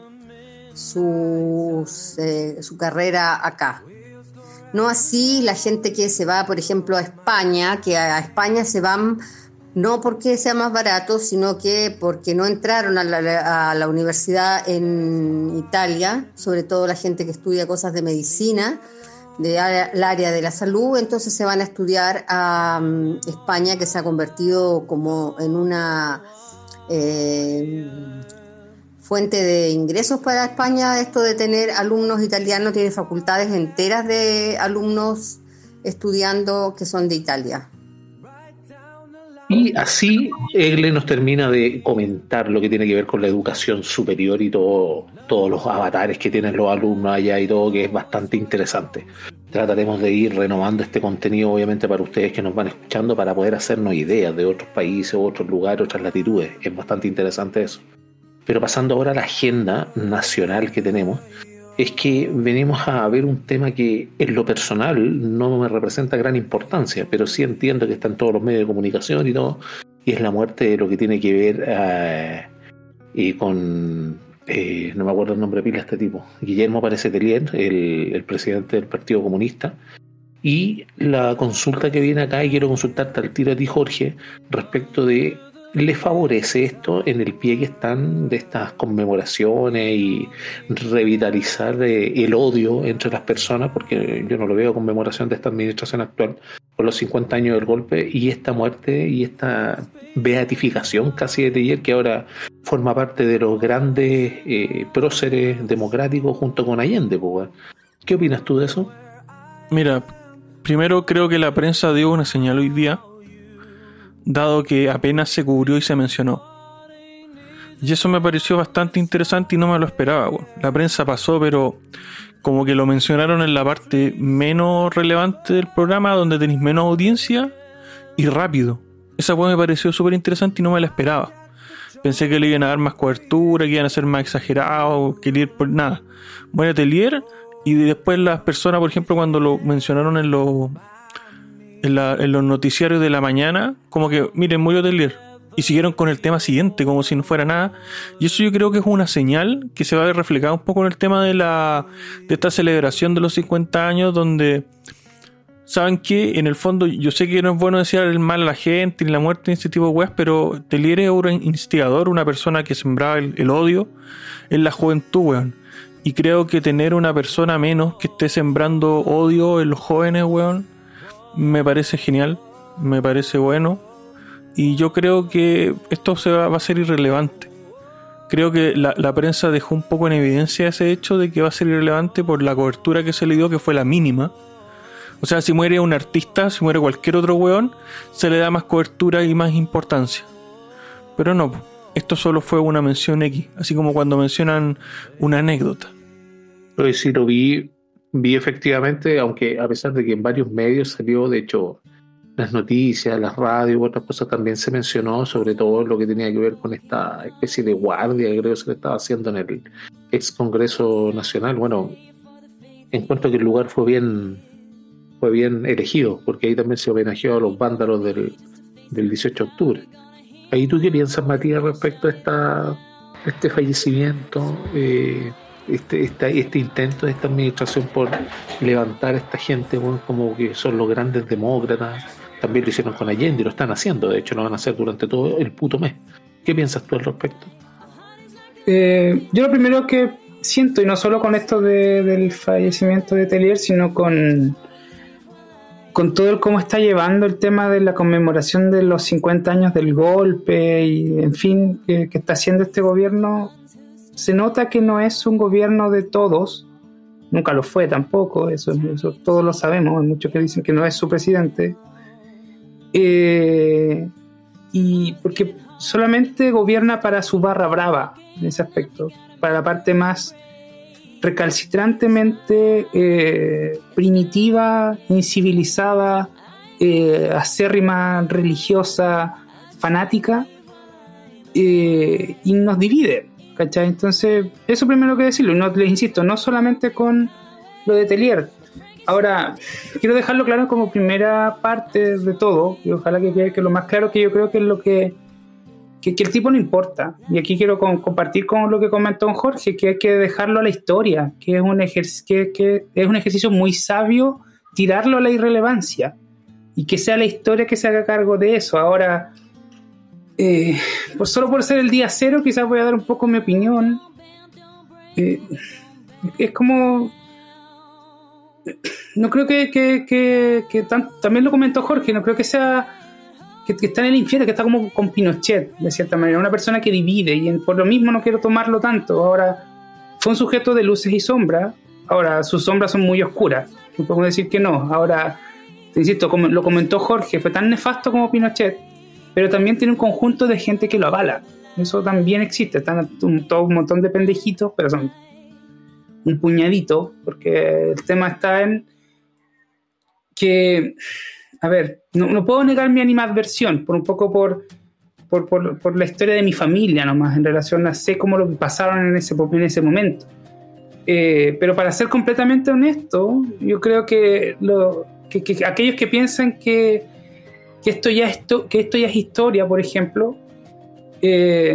Speaker 6: sus, eh, su carrera acá. No así la gente que se va, por ejemplo, a España, que a España se van no porque sea más barato, sino que porque no entraron a la, a la universidad en Italia, sobre todo la gente que estudia cosas de medicina, del área de la salud, entonces se van a estudiar a um, España, que se ha convertido como en una eh, fuente de ingresos para España. Esto de tener alumnos italianos, tiene facultades enteras de alumnos estudiando que son de Italia.
Speaker 2: Y así Egle nos termina de comentar lo que tiene que ver con la educación superior y todo, todos los avatares que tienen los alumnos allá y todo, que es bastante interesante. Trataremos de ir renovando este contenido, obviamente, para ustedes que nos van escuchando, para poder hacernos ideas de otros países, otros lugares, otras latitudes. Es bastante interesante eso. Pero pasando ahora a la agenda nacional que tenemos, es que venimos a ver un tema que en lo personal no me representa gran importancia, pero sí entiendo que está en todos los medios de comunicación y todo, y es la muerte de lo que tiene que ver eh, y con, eh, no me acuerdo el nombre de pila de este tipo, Guillermo Parece Telier, el, el presidente del Partido Comunista, y la consulta que viene acá, y quiero consultarte al tiro a ti, Jorge, respecto de ¿le favorece esto en el pie que están de estas conmemoraciones y revitalizar eh, el odio entre las personas? Porque yo no lo veo conmemoración de esta administración actual por los cincuenta años del golpe, y esta muerte y esta beatificación casi de Telier, que ahora forma parte de los grandes eh, próceres democráticos junto con Allende, pues. ¿Qué opinas tú de eso?
Speaker 1: Mira, primero creo que la prensa dio una señal hoy día, dado que apenas se cubrió y se mencionó. Y eso me pareció bastante interesante y no me lo esperaba, güey. La prensa pasó, pero como que lo mencionaron en la parte menos relevante del programa, donde tenéis menos audiencia, y rápido. Esa güey me pareció súper interesante y no me la esperaba. Pensé que le iban a dar más cobertura, que iban a ser más exagerados, que ir por nada. Bueno, Telier, y después las personas, por ejemplo, cuando lo mencionaron en los En, la, en los noticiarios de la mañana, como que, miren, murió Telier, y siguieron con el tema siguiente, como si no fuera nada. Y eso yo creo que es una señal que se va a ver reflejada un poco en el tema de la de esta celebración de los cincuenta años, donde, ¿saben qué? En el fondo, yo sé que no es bueno decir el mal a la gente, ni la muerte, ni ese tipo de weas, pero Telier es un instigador, una persona que sembraba el, el odio en la juventud, weón. Y creo que tener una persona menos que esté sembrando odio en los jóvenes, weón, me parece genial, me parece bueno, y yo creo que esto se va, va a ser irrelevante. Creo que la, la prensa dejó un poco en evidencia ese hecho de que va a ser irrelevante por la cobertura que se le dio, que fue la mínima. O sea, si muere un artista, si muere cualquier otro weón, se le da más cobertura y más importancia. Pero no, esto solo fue una mención X, así como cuando mencionan una anécdota.
Speaker 2: Pues sí, lo vi Vi efectivamente, aunque a pesar de que en varios medios salió, de hecho, las noticias, las radios y otras cosas, también se mencionó sobre todo lo que tenía que ver con esta especie de guardia que creo que se le estaba haciendo en el ex Congreso Nacional. Bueno, encuentro que el lugar fue bien fue bien elegido, porque ahí también se homenajeó a los vándalos del, del dieciocho de octubre. ¿Ahí tú qué piensas, Matías, respecto a esta, este fallecimiento? Eh, Este, este, este intento de esta administración por levantar a esta gente, bueno, como que son los grandes demócratas. También lo hicieron con Allende y lo están haciendo, de hecho lo van a hacer durante todo el puto mes. ¿Qué piensas tú al respecto?
Speaker 5: Eh, yo lo primero que siento, y no solo con esto de, del fallecimiento de Tellier, sino con, con todo el cómo está llevando el tema de la conmemoración de los cincuenta años del golpe y, en fin, que, que está haciendo este gobierno, se nota que no es un gobierno de todos, nunca lo fue tampoco, eso, eso todos lo sabemos, hay muchos que dicen que no es su presidente, eh, y porque solamente gobierna para su barra brava en ese aspecto, para la parte más recalcitrantemente eh, primitiva, incivilizada, eh, acérrima, religiosa, fanática, eh, y nos divide, ¿cachai? Entonces, eso primero que decirlo, y no, les insisto, no solamente con lo de Tellier. Ahora, quiero dejarlo claro como primera parte de todo, y ojalá que quede que lo más claro que yo creo que es lo que Que, que el tipo no importa, y aquí quiero con, compartir con lo que comentó Jorge, que hay que dejarlo a la historia, que es un ejer- que, que es un ejercicio muy sabio tirarlo a la irrelevancia y que sea la historia que se haga cargo de eso. Ahora, eh, pues solo por ser el día cero quizás voy a dar un poco mi opinión. Eh, es como, no creo que, que, que, que tan, también lo comentó Jorge, no creo que sea Que, que está en el infierno, que está como con Pinochet, de cierta manera, una persona que divide, y en, por lo mismo no quiero tomarlo tanto. Ahora, fue un sujeto de luces y sombras, ahora sus sombras son muy oscuras, no podemos decir que no. Ahora, te insisto, como lo comentó Jorge, fue tan nefasto como Pinochet, pero también tiene un conjunto de gente que lo avala, eso también existe, están un, todo un montón de pendejitos, pero son un puñadito, porque el tema está en que... A ver, no, no puedo negar mi animadversión, por un poco por, por, por, por la historia de mi familia nomás, en relación a sé cómo lo pasaron en ese, en ese momento. Eh, pero para ser completamente honesto, yo creo que, lo, que, que aquellos que piensan que, que, esto ya esto, que esto ya es historia, por ejemplo, eh,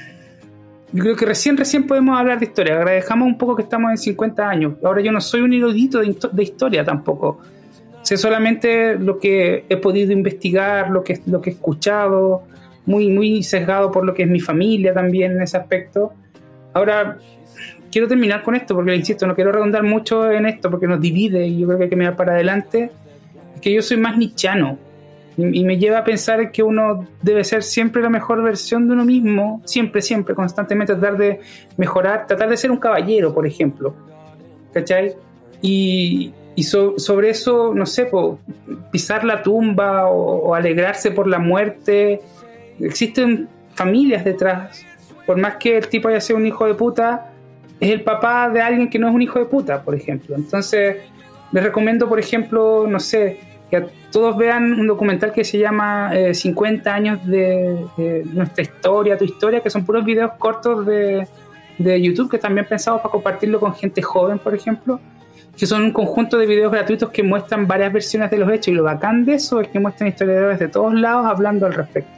Speaker 5: yo creo que recién, recién podemos hablar de historia. Agradezcamos un poco que estamos en cincuenta años. Ahora yo no soy un erudito de, de historia tampoco. Sé solamente lo que he podido investigar, lo que, lo que he escuchado, muy, muy sesgado por lo que es mi familia también en ese aspecto. Ahora, quiero terminar con esto, porque, insisto, no quiero redundar mucho en esto, porque nos divide y yo creo que hay que mirar para adelante. Es que yo soy más nichano y, y me lleva a pensar que uno debe ser siempre la mejor versión de uno mismo, siempre, siempre, constantemente tratar de mejorar, tratar de ser un caballero, por ejemplo, ¿cachai? Y... Y so, sobre eso, no sé, po, pisar la tumba o, o alegrarse por la muerte. Existen familias detrás. Por más que el tipo haya sido un hijo de puta, es el papá de alguien que no es un hijo de puta, por ejemplo. Entonces, les recomiendo, por ejemplo, no sé, que a todos vean un documental que se llama eh, cincuenta años de, de nuestra historia, tu historia, que son puros videos cortos de, de YouTube, que también pensamos para compartirlo con gente joven, por ejemplo, que son un conjunto de videos gratuitos que muestran varias versiones de los hechos, y lo bacán de eso es que muestran historiadores de todos lados hablando al respecto.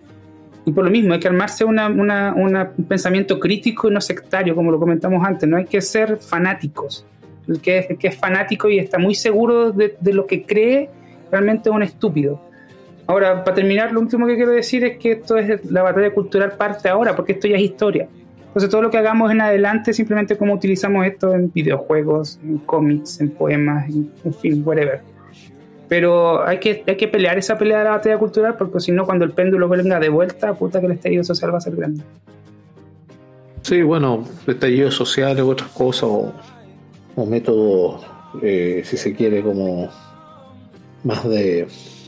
Speaker 5: Y por lo mismo hay que armarse una, una, una, un pensamiento crítico y no sectario, como lo comentamos antes. No hay que ser fanáticos. El que es, el que es fanático y está muy seguro de, de lo que cree, realmente es un estúpido. Ahora, para terminar, lo último que quiero decir es que esto es la batalla cultural parte ahora, porque esto ya es historia. Entonces todo lo que hagamos en adelante, simplemente como utilizamos esto en videojuegos, en cómics, en poemas, en, en fin, whatever. Pero hay que, hay que pelear esa pelea de la batalla cultural, porque si no, cuando el péndulo venga de vuelta, puta que el estallido social va a ser grande.
Speaker 2: Sí, bueno, estallidos sociales u otras cosas, o, o métodos, eh, si se quiere, como más de,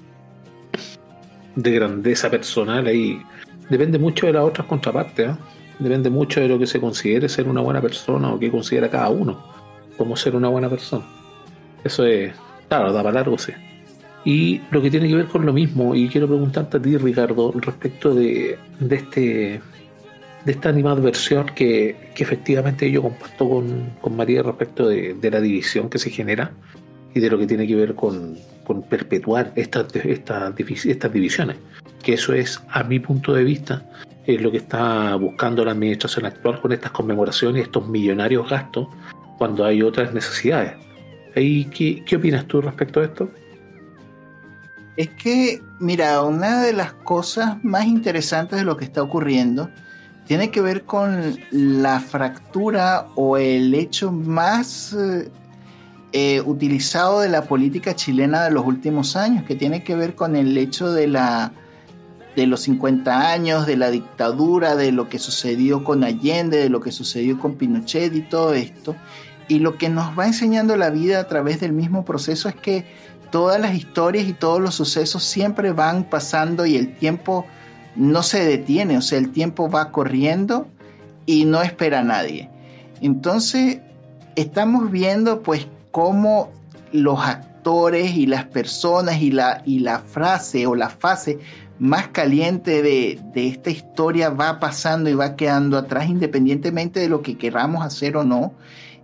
Speaker 2: de grandeza personal, ahí depende mucho de las otras contrapartes, ¿eh? Depende mucho de lo que se considere ser una buena persona, o que considera cada uno como ser una buena persona. Eso es, claro, da para largo, sí. Y lo que tiene que ver con lo mismo, y quiero preguntarte a ti, Ricardo, respecto de, de este de esta animadversión que, que efectivamente yo comparto con, con María respecto de, de la división que se genera y de lo que tiene que ver con, con perpetuar estas, estas, estas divisiones, que eso es, a mi punto de vista, es lo que está buscando la administración actual con estas conmemoraciones y estos millonarios gastos cuando hay otras necesidades. ¿Y qué, qué opinas tú respecto a esto?
Speaker 4: Es que, mira, una de las cosas más interesantes de lo que está ocurriendo tiene que ver con la fractura o el hecho más eh, eh, utilizado de la política chilena de los últimos años, que tiene que ver con el hecho de la de los cincuenta años, de la dictadura, de lo que sucedió con Allende, de lo que sucedió con Pinochet y todo esto. Y lo que nos va enseñando la vida a través del mismo proceso es que todas las historias y todos los sucesos siempre van pasando y el tiempo no se detiene, o sea, el tiempo va corriendo y no espera a nadie. Entonces, estamos viendo pues cómo los actores y las personas y la, y la frase o la fase más caliente de, de esta historia va pasando y va quedando atrás independientemente de lo que queramos hacer o no.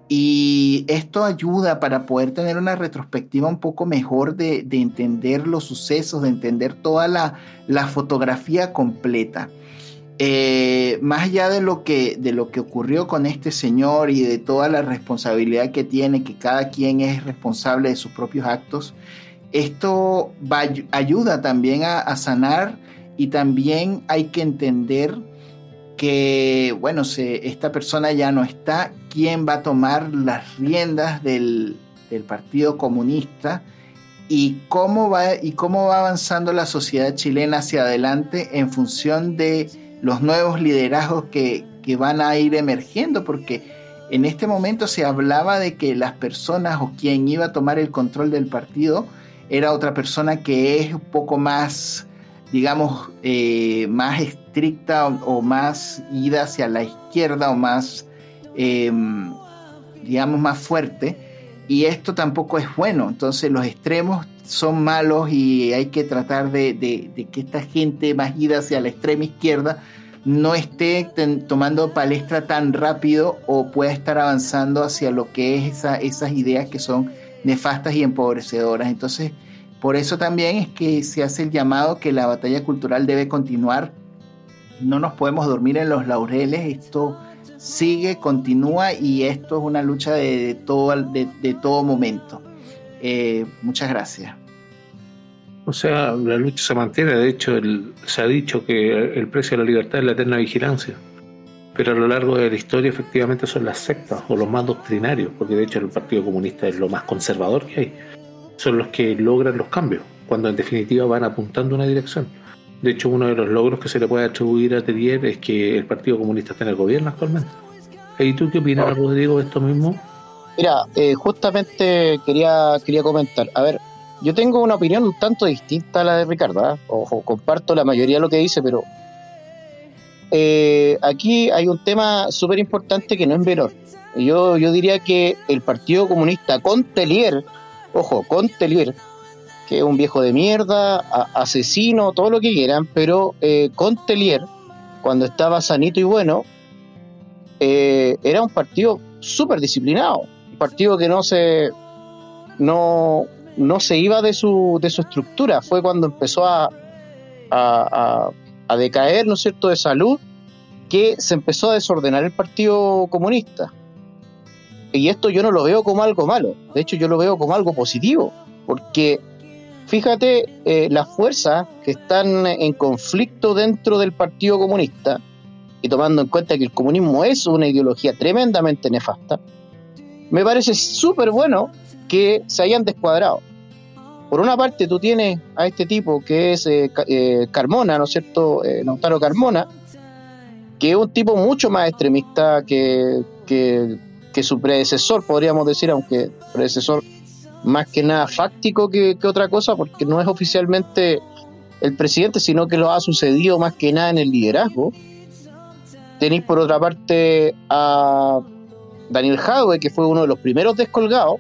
Speaker 4: Y esto ayuda para poder tener una retrospectiva un poco mejor de, de entender los sucesos, de entender toda la, la fotografía completa. Eh, más allá de lo, que, de lo que ocurrió con este señor y de toda la responsabilidad que tiene, que cada quien es responsable de sus propios actos, esto va, ayuda también a, a sanar, y también hay que entender que, bueno, se, esta persona ya no está. ¿Quién va a tomar las riendas del, del Partido Comunista? Y cómo va, y cómo va avanzando la sociedad chilena hacia adelante en función de los nuevos liderazgos que, que van a ir emergiendo, porque en este momento se hablaba de que las personas o quien iba a tomar el control del partido era otra persona que es un poco más, digamos, eh, más estricta o, o más ida hacia la izquierda o más, eh, digamos, más fuerte, y esto tampoco es bueno. Entonces los extremos son malos y hay que tratar de, de, de que esta gente más ida hacia la extrema izquierda no esté ten, tomando palestra tan rápido o pueda estar avanzando hacia lo que es esa, esas ideas que son nefastas y empobrecedoras. Entonces, por eso también es que se hace el llamado que la batalla cultural debe continuar. No nos podemos dormir en los laureles, esto sigue, continúa, y esto es una lucha de, de, todo, de, de todo momento. Eh, muchas gracias.
Speaker 2: O sea, la lucha se mantiene. De hecho, el, se ha dicho que el precio de la libertad es la eterna vigilancia. Pero a lo largo de la historia, efectivamente, son las sectas o los más doctrinarios, porque de hecho el Partido Comunista es lo más conservador que hay. Son los que logran los cambios, cuando en definitiva van apuntando una dirección. De hecho, uno de los logros que se le puede atribuir a Tellier es que el Partido Comunista está en el gobierno actualmente. ¿Y tú qué opinas, oh. Rodrigo, de esto mismo?
Speaker 3: Mira, eh, justamente quería, quería comentar. A ver, yo tengo una opinión un tanto distinta a la de Ricardo, ¿eh? Ojo, comparto la mayoría de lo que dice, pero eh, aquí hay un tema súper importante que no es menor. Yo, yo diría que el Partido Comunista con Tellier, ojo, con Tellier, que es un viejo de mierda, a, asesino, todo lo que quieran, pero eh, con Tellier, cuando estaba sanito y bueno, eh, era un partido súper disciplinado, un partido que no se no, no se iba de su de su estructura. Fue cuando empezó a, a, a, a decaer, ¿no es cierto?, de salud, que se empezó a desordenar el Partido Comunista. Y esto yo no lo veo como algo malo, de hecho yo lo veo como algo positivo, porque fíjate, eh, las fuerzas que están en conflicto dentro del Partido Comunista, y tomando en cuenta que el comunismo es una ideología tremendamente nefasta, me parece súper bueno que se hayan descuadrado. Por una parte tú tienes a este tipo que es eh, eh, Carmona, ¿no es cierto?, eh, Lautaro Carmona, que es un tipo mucho más extremista que, que, que su predecesor, podríamos decir, aunque predecesor más que nada fáctico que, que otra cosa, porque no es oficialmente el presidente, sino que lo ha sucedido más que nada en el liderazgo. Tenéis por otra parte a Daniel Jadwe, que fue uno de los primeros descolgados,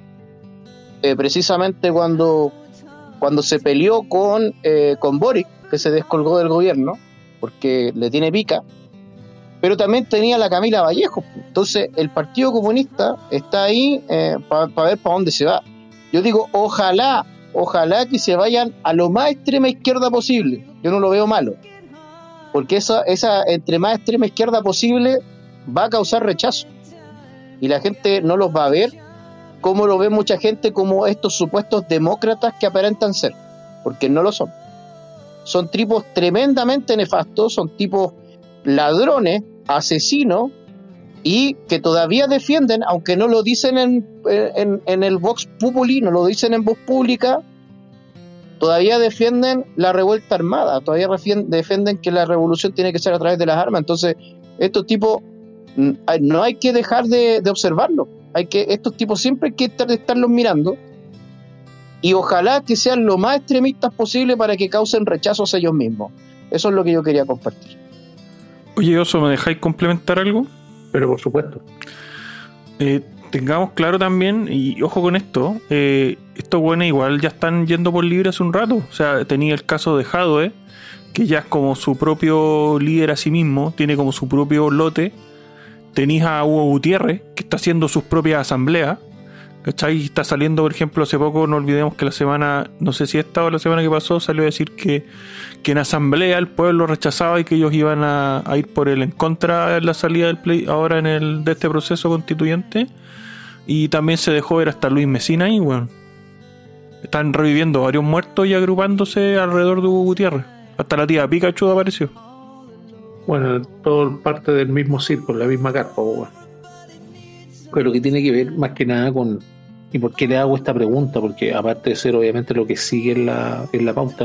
Speaker 3: eh, precisamente cuando, cuando se peleó con, eh, con Boric, que se descolgó del gobierno, porque le tiene pica. Pero también tenía la Camila Vallejo. Entonces el Partido Comunista está ahí eh, para pa ver para dónde se va. Yo digo, ojalá, ojalá que se vayan a lo más extrema izquierda posible. Yo no lo veo malo, porque esa, esa entre más extrema izquierda posible va a causar rechazo, y la gente no los va a ver como lo ve mucha gente, como estos supuestos demócratas que aparentan ser, porque no lo son. Son tipos tremendamente nefastos, son tipos ladrones, asesinos, y que todavía defienden, aunque no lo dicen en, en, en el Vox Populi, no lo dicen en voz pública, todavía defienden la revuelta armada, todavía defienden que la revolución tiene que ser a través de las armas. Entonces, estos tipos, no hay que dejar de, de observarlos, hay que, estos tipos siempre hay que estar, estarlos mirando, y ojalá que sean lo más extremistas posible para que causen rechazos a ellos mismos. Eso es lo que yo quería compartir.
Speaker 1: Oye, Oso, ¿me dejáis complementar algo?
Speaker 2: Pero por supuesto.
Speaker 1: Eh, tengamos claro también, y ojo con esto, eh, estos buenos igual ya están yendo por libre hace un rato. O sea, tenía el caso de Jadwe, que ya es como su propio líder a sí mismo, tiene como su propio lote. Tenéis a Hugo Gutiérrez, que está haciendo sus propias asambleas. ¿Cachai? Está saliendo, por ejemplo, hace poco, no olvidemos que la semana, no sé si esta o la semana que pasó, salió a decir que, que en asamblea el pueblo rechazaba y que ellos iban a, a ir por el en contra de la salida del play ahora en el de este proceso constituyente. Y también se dejó ver hasta Luis Mesina ahí, bueno. Están reviviendo varios muertos y agrupándose alrededor de Hugo Gutiérrez. Hasta la tía Pikachu apareció.
Speaker 2: Bueno, todo parte del mismo círculo, la misma carpa, bueno. Pero lo que tiene que ver más que nada con, y por qué le hago esta pregunta, porque aparte de ser obviamente lo que sigue en la, en la pauta,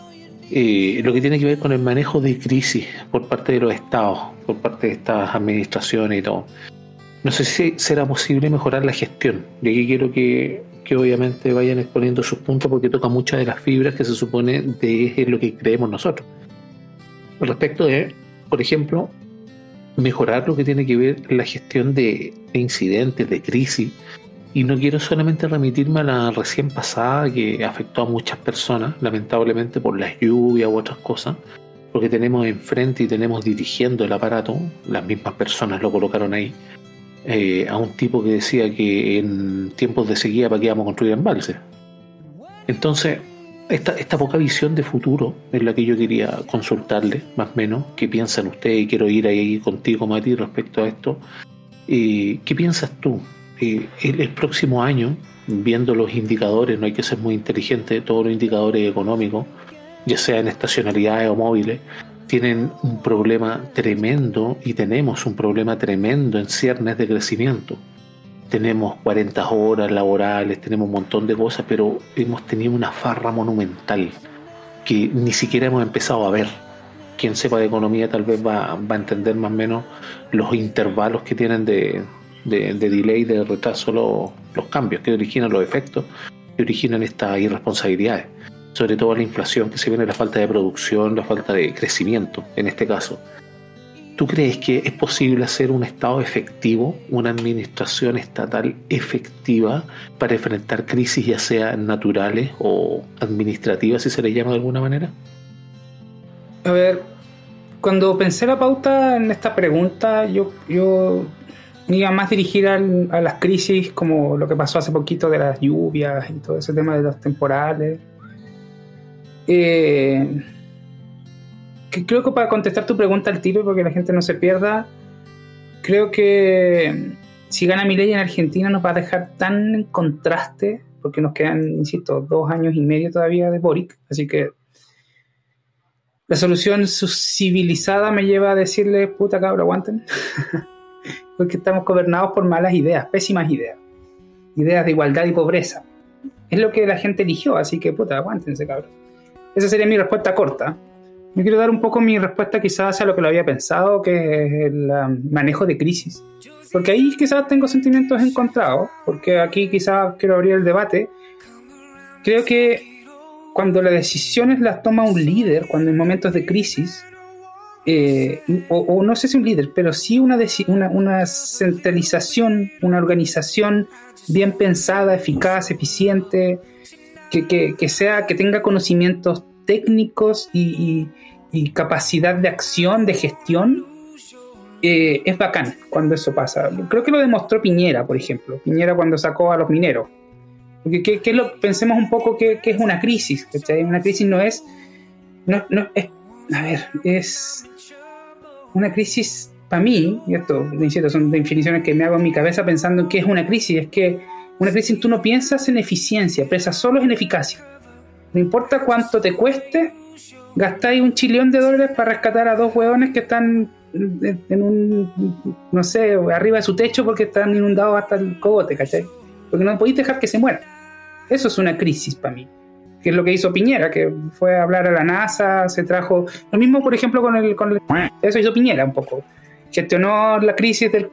Speaker 2: eh, lo que tiene que ver con el manejo de crisis por parte de los estados, por parte de estas administraciones y todo. No sé si será posible mejorar la gestión, y aquí quiero que, que obviamente vayan exponiendo sus puntos, porque toca muchas de las fibras que se supone de es lo que creemos nosotros. Respecto de, por ejemplo, mejorar lo que tiene que ver la gestión de, de incidentes, de crisis, y no quiero solamente remitirme a la recién pasada que afectó a muchas personas, lamentablemente por las lluvias u otras cosas, porque tenemos enfrente y tenemos dirigiendo el aparato, las mismas personas lo colocaron ahí, eh, a un tipo que decía que en tiempos de sequía para qué íbamos a construir embalses. Entonces, Esta, esta poca visión de futuro es la que yo quería consultarle, más o menos, qué piensan ustedes, y quiero ir ahí contigo, Mati, respecto a esto. Eh, ¿Qué piensas tú? Eh, el, el próximo año, viendo los indicadores, no hay que ser muy inteligente, todos los indicadores económicos, ya sea en estacionalidades o móviles, tienen un problema tremendo, y tenemos un problema tremendo en ciernes de crecimiento. Tenemos cuarenta horas laborales, tenemos un montón de cosas, pero hemos tenido una farra monumental que ni siquiera hemos empezado a ver. Quien sepa de economía tal vez va, va a entender más o menos los intervalos que tienen de, de, de delay, de retraso, los, los cambios que originan los efectos, que originan estas irresponsabilidades. Sobre todo la inflación que se viene, la falta de producción, la falta de crecimiento en este caso. ¿Tú crees que es posible hacer un Estado efectivo, una administración estatal efectiva para enfrentar crisis, ya sean naturales o administrativas, si se les llama de alguna manera?
Speaker 5: A ver, cuando pensé la pauta en esta pregunta, yo, yo me iba más dirigir al, a las crisis, como lo que pasó hace poquito de las lluvias y todo ese tema de los temporales. Eh... Que creo que para contestar tu pregunta al tiro, porque la gente no se pierda, creo que si gana Milei en Argentina nos va a dejar tan en contraste, porque nos quedan, insisto, dos años y medio todavía de Boric, así que la solución civilizada me lleva a decirle, puta cabra, aguanten, porque estamos gobernados por malas ideas, pésimas ideas, ideas de igualdad y pobreza. Es lo que la gente eligió, así que puta, aguántense, cabrón. Esa sería mi respuesta corta. Yo quiero dar un poco mi respuesta quizás hacia lo que lo había pensado, que es el um, manejo de crisis. Porque ahí quizás tengo sentimientos encontrados, porque aquí quizás quiero abrir el debate. Creo que cuando las decisiones las toma un líder, cuando en momentos de crisis, eh, o, o no sé si un líder, pero sí una, deci- una, una centralización, una organización bien pensada, eficaz, eficiente, que, que, que, sea, que tenga conocimientos técnicos y, y, y capacidad de acción, de gestión, eh, es bacán cuando eso pasa. Creo que lo demostró Piñera, por ejemplo. Piñera cuando sacó a los mineros. Porque que, que lo, pensemos un poco que, que es una crisis, ¿cachai? Una crisis no es, no, no es, a ver, es una crisis para mí, y esto, insisto, son definiciones que me hago en mi cabeza pensando en qué es una crisis. Es que una crisis tú no piensas en eficiencia, piensas solo en eficacia. No importa cuánto te cueste, gastáis un chillón de dólares para rescatar a dos hueones que están en, en un, no sé, arriba de su techo porque están inundados hasta el cogote, ¿cachai? Porque no podéis dejar que se muera. Eso es una crisis para mí, que es lo que hizo Piñera, que fue a hablar a la NASA, se trajo, lo mismo por ejemplo con el, con el eso hizo Piñera un poco, gestionó la crisis del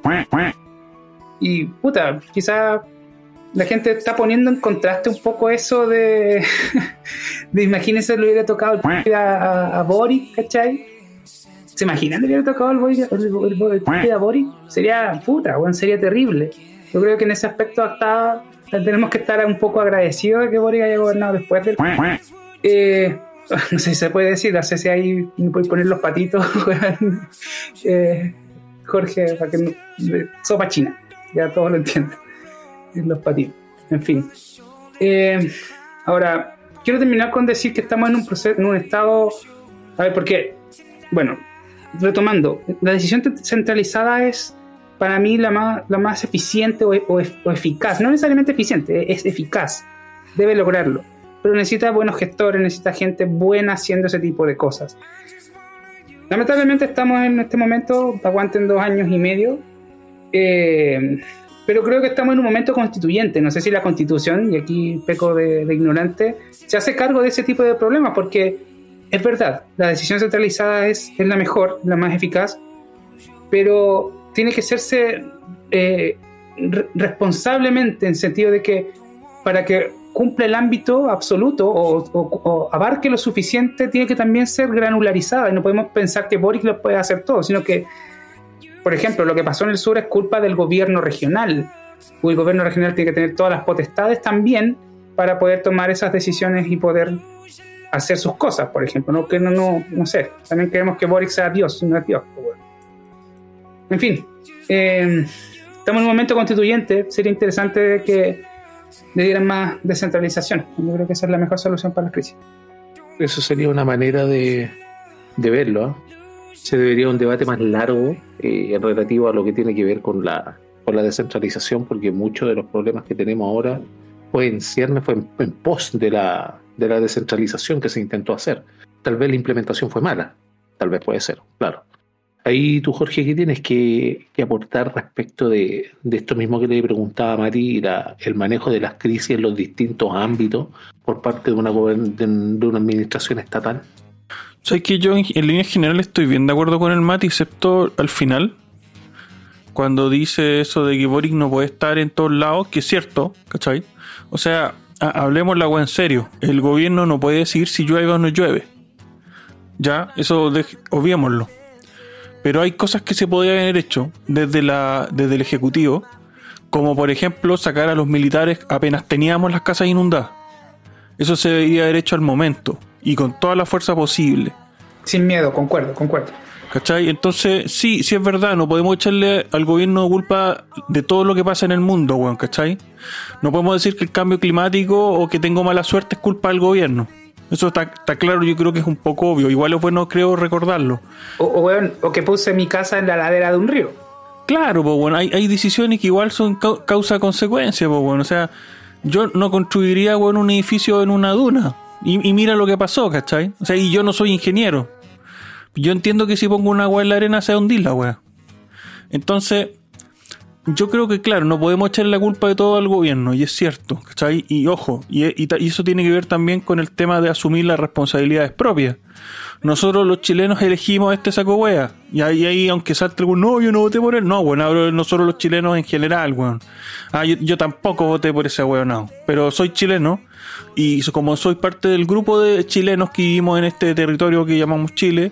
Speaker 5: y puta, quizá la gente está poniendo en contraste un poco eso de, de imagínense le hubiera tocado el a, a, a Boric, ¿cachai? ¿Se imaginan le hubiera tocado el Boric, el, el, el, el a Boric? Sería puta, bueno, sería terrible. Yo creo que en ese aspecto hasta tenemos que estar un poco agradecidos de que Boric haya gobernado después del eh, no sé si se puede decir, no sé si ahí me puedes poner los patitos eh, Jorge, para que no, sopa china, ya todos lo entienden, los patitos, en fin. Eh, ahora, quiero terminar con decir que estamos en un proceso, en un estado, a ver, porque, bueno, retomando, la decisión centralizada es para mí la más, la más eficiente o, o, o eficaz, no necesariamente eficiente, es eficaz, debe lograrlo, pero necesita buenos gestores, necesita gente buena haciendo ese tipo de cosas. Lamentablemente estamos en este momento, aguanten dos años y medio, eh, pero creo que estamos en un momento constituyente. No sé si la Constitución, y aquí peco de, de ignorante, se hace cargo de ese tipo de problemas, porque es verdad, la decisión centralizada es, es la mejor, la más eficaz, pero tiene que hacerse eh, re- responsablemente, en sentido de que para que cumpla el ámbito absoluto o, o, o abarque lo suficiente, tiene que también ser granularizada, y no podemos pensar que Boric lo puede hacer todo, sino que, por ejemplo, lo que pasó en el sur es culpa del gobierno regional, o el gobierno regional tiene que tener todas las potestades también para poder tomar esas decisiones y poder hacer sus cosas, por ejemplo, no que no, no, no sé, también queremos que Boric sea Dios, no es Dios, pues bueno. En fin, eh, estamos en un momento constituyente, sería interesante que le dieran más descentralización. Yo creo que esa es la mejor solución para la crisis.
Speaker 2: Eso sería una manera de, de verlo, ¿eh? Se debería un debate más largo eh, relativo a lo que tiene que ver con la, con la descentralización, porque muchos de los problemas que tenemos ahora fue en cierne, fue en, en pos de la, de la descentralización que se intentó hacer. Tal vez la implementación fue mala, tal vez puede ser, claro. Ahí tú, Jorge, ¿qué tienes que, que aportar respecto de, de esto mismo que le preguntaba a Mati, la, el manejo de las crisis en los distintos ámbitos por parte de una, de, de una administración estatal?
Speaker 1: Sabes que yo en, en líneas generales estoy bien de acuerdo con el Mati, excepto al final, cuando dice eso de que Boric no puede estar en todos lados, que es cierto, ¿cachai? O sea, a, hablemos la agua en serio, el gobierno no puede decidir si llueve o no llueve, ya, eso de, obviémoslo. Pero hay cosas que se podrían haber hecho desde, la, desde el Ejecutivo, como por ejemplo sacar a los militares apenas teníamos las casas inundadas. Eso se debería haber hecho al momento y con toda la fuerza posible.
Speaker 5: Sin miedo, concuerdo, concuerdo.
Speaker 1: ¿Cachai? Entonces, sí, sí es verdad, no podemos echarle al gobierno culpa de todo lo que pasa en el mundo, weón, ¿cachai? No podemos decir que el cambio climático o que tengo mala suerte es culpa del gobierno. Eso está, está claro, yo creo que es un poco obvio. Igual es bueno, creo, recordarlo.
Speaker 5: O, o, bueno, o que puse mi casa en la ladera de un río.
Speaker 1: Claro, pues bueno, hay, hay decisiones que igual son ca- causa-consecuencia, pues bueno. O sea, yo no construiría, bueno, un edificio en una duna. Y, y mira lo que pasó, ¿cachai? O sea, y yo no soy ingeniero. Yo entiendo que si pongo un agua en la arena se va a hundir la weá. Entonces, yo creo que, claro, no podemos echarle la culpa de todo al gobierno, y es cierto, ¿cachai? Y ojo, y, y, y eso tiene que ver también con el tema de asumir las responsabilidades propias. Nosotros los chilenos elegimos este saco wea, y ahí, ahí aunque salte algún, no, yo no voté por él, no, bueno, hablo nosotros los chilenos en general, weón. Ah, yo, yo tampoco voté por ese weón, no, pero soy chileno, y como soy parte del grupo de chilenos que vivimos en este territorio que llamamos Chile,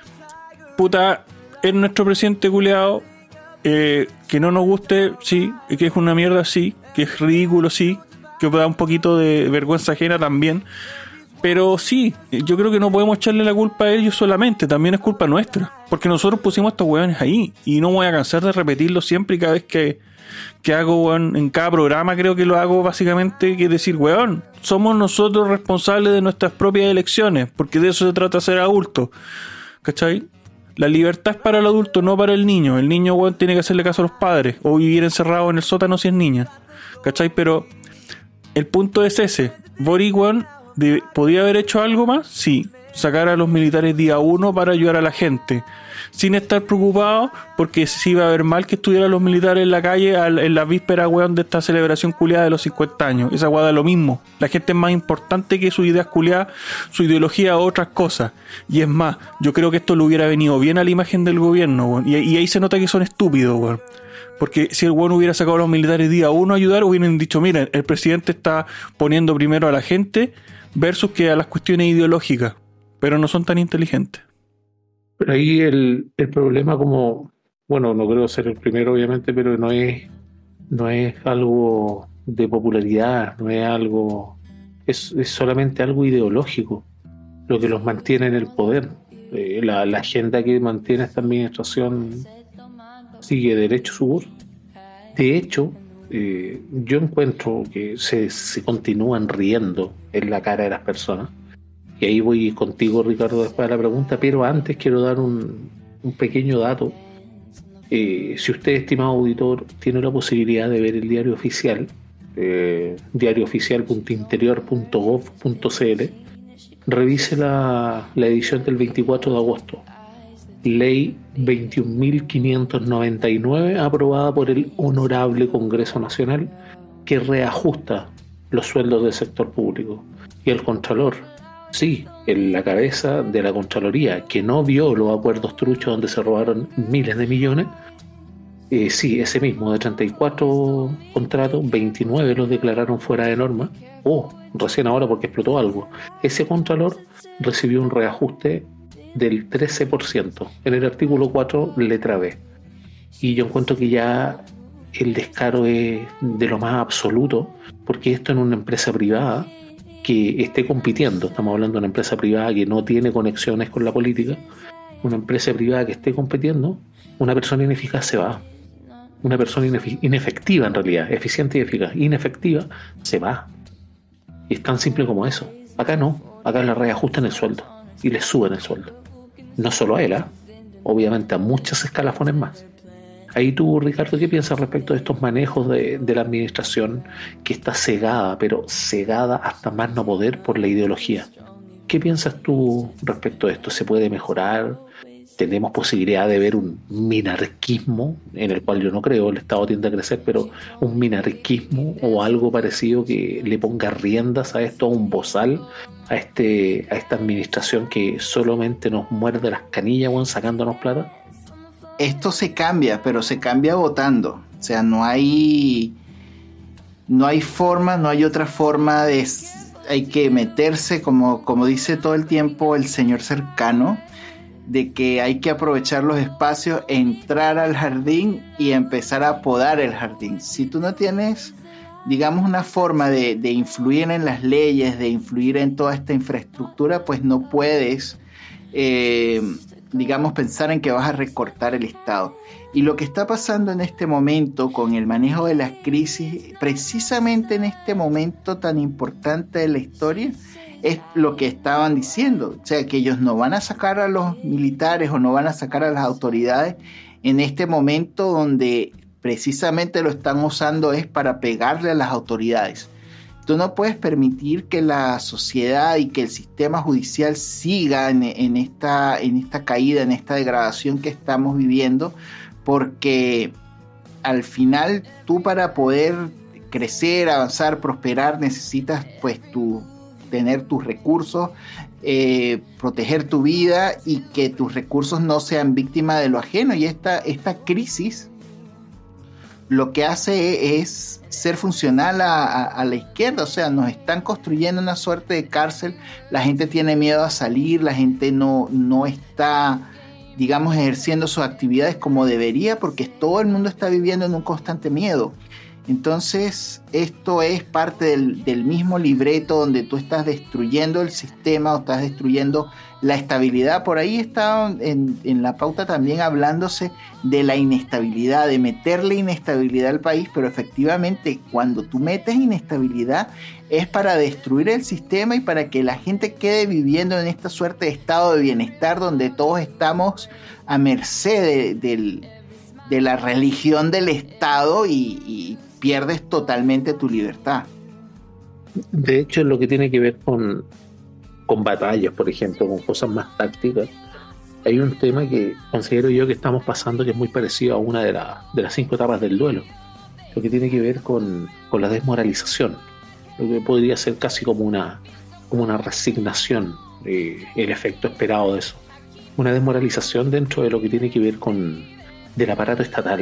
Speaker 1: puta, es nuestro presidente culeado. Eh, que no nos guste, sí, que es una mierda, sí, que es ridículo, sí, que da un poquito de vergüenza ajena también, pero sí, yo creo que no podemos echarle la culpa a ellos solamente, también es culpa nuestra, porque nosotros pusimos a estos weones ahí, y no me voy a cansar de repetirlo siempre y cada vez que, que hago, weón, en cada programa creo que lo hago básicamente, que es decir, weón, somos nosotros responsables de nuestras propias elecciones, porque de eso se trata ser adulto, ¿cachai? La libertad es para el adulto, no para el niño. El niño, weón, tiene que hacerle caso a los padres o vivir encerrado en el sótano si es niña, ¿cachai? Pero el punto es ese. Boric, weón, ¿podía haber hecho algo más? Sí. sacar a los militares día uno para ayudar a la gente, sin estar preocupado porque si iba a ver mal que estuvieran los militares en la calle al, en la víspera, weón, de esta celebración culiada de los cincuenta años. Esa weá da lo mismo. La gente es más importante que sus ideas culiadas, su ideología o otras cosas. Y es más, yo creo que esto le hubiera venido bien a la imagen del gobierno, weón. Y, y ahí se nota que son estúpidos, weón. Porque si el weón hubiera sacado a los militares día uno a ayudar, hubieran dicho, miren, el presidente está poniendo primero a la gente versus que a las cuestiones ideológicas. Pero no son tan inteligentes.
Speaker 2: Pero ahí el, el problema, como, bueno, no creo ser el primero obviamente, pero no es, no es algo de popularidad, no es algo, es, es solamente algo ideológico lo que los mantiene en el poder. Eh, la, la agenda que mantiene esta administración sigue derecho su curso. De hecho, eh, yo encuentro que se, se continúan riendo en la cara de las personas. Y ahí voy contigo, Ricardo, después de la pregunta, pero antes quiero dar un, un pequeño dato. Eh, si usted, estimado auditor, tiene la posibilidad de ver el diario oficial, eh, diario oficial punto interior punto gov punto c l, revise la, la edición del veinticuatro de agosto. Ley veintiún mil quinientos noventa y nueve, aprobada por el Honorable Congreso Nacional, que reajusta los sueldos del sector público. Y el Contralor, sí, en la cabeza de la Contraloría, que no vio los acuerdos truchos donde se robaron miles de millones, eh, sí, ese mismo, de treinta y cuatro contratos, veintinueve los declararon fuera de norma. Oh, recién ahora porque explotó algo. Ese Contralor recibió un reajuste del trece por ciento en el artículo cuatro, letra B. Y yo encuentro que ya el descaro es de lo más absoluto, porque esto en una empresa privada que esté compitiendo, estamos hablando de una empresa privada que no tiene conexiones con la política, una empresa privada que esté compitiendo, una persona ineficaz se va, una persona inefi- inefectiva en realidad, eficiente y eficaz, inefectiva, se va. Y es tan simple como eso. Acá no, acá le reajustan el sueldo y le suben el sueldo. No solo a él, ¿eh? Obviamente a muchos escalafones más. Ahí tú, Ricardo, ¿qué piensas respecto de estos manejos de, de la administración que está cegada, pero cegada hasta más no poder por la ideología? ¿Qué piensas tú respecto de esto? ¿Se puede mejorar? ¿Tenemos posibilidad de ver un minarquismo, en el cual yo no creo, el Estado tiende a crecer, pero un minarquismo o algo parecido que le ponga riendas a esto, a un bozal, a este a esta administración que solamente nos muerde las canillas, bueno, sacándonos plata?
Speaker 4: Esto se cambia, pero se cambia votando. O sea, no hay no hay forma, no hay otra forma de... Hay que meterse, como, como dice todo el tiempo el señor Cercano, de que hay que aprovechar los espacios, entrar al jardín y empezar a podar el jardín. Si tú no tienes, digamos, una forma de, de influir en las leyes, de influir en toda esta infraestructura, pues no puedes... Eh, digamos, pensar en que vas a recortar el Estado. Y lo que está pasando en este momento con el manejo de las crisis, precisamente en este momento tan importante de la historia, es lo que estaban diciendo. O sea, que ellos no van a sacar a los militares o no van a sacar a las autoridades en este momento donde precisamente lo están usando es para pegarle a las autoridades. Tú no puedes permitir que la sociedad y que el sistema judicial siga en, en, esta, en esta caída, en esta degradación que estamos viviendo, porque al final tú, para poder crecer, avanzar, prosperar, necesitas pues tu, tener tus recursos, eh, proteger tu vida y que tus recursos no sean víctimas de lo ajeno. Y esta, esta crisis lo que hace es ser funcional a, a, a la izquierda. O sea, nos están construyendo una suerte de cárcel, la gente tiene miedo a salir, la gente no, no está, digamos, ejerciendo sus actividades como debería, porque todo el mundo está viviendo en un constante miedo. Entonces, esto es parte del, del mismo libreto donde tú estás destruyendo el sistema o estás destruyendo la estabilidad. Por ahí está en, en la pauta también hablándose de la inestabilidad, de meterle inestabilidad al país, pero efectivamente cuando tú metes inestabilidad es para destruir el sistema y para que la gente quede viviendo en esta suerte de estado de bienestar donde todos estamos a merced de, de, de la religión del Estado y, y pierdes totalmente tu libertad.
Speaker 2: De hecho, lo que tiene que ver con con batallas, por ejemplo, con cosas más tácticas, hay un tema que considero yo que estamos pasando que es muy parecido a una de, la, de las cinco etapas del duelo, lo que tiene que ver con, con la desmoralización, lo que podría ser casi como una, como una resignación, eh, el efecto esperado de eso, una desmoralización dentro de lo que tiene que ver con del aparato estatal.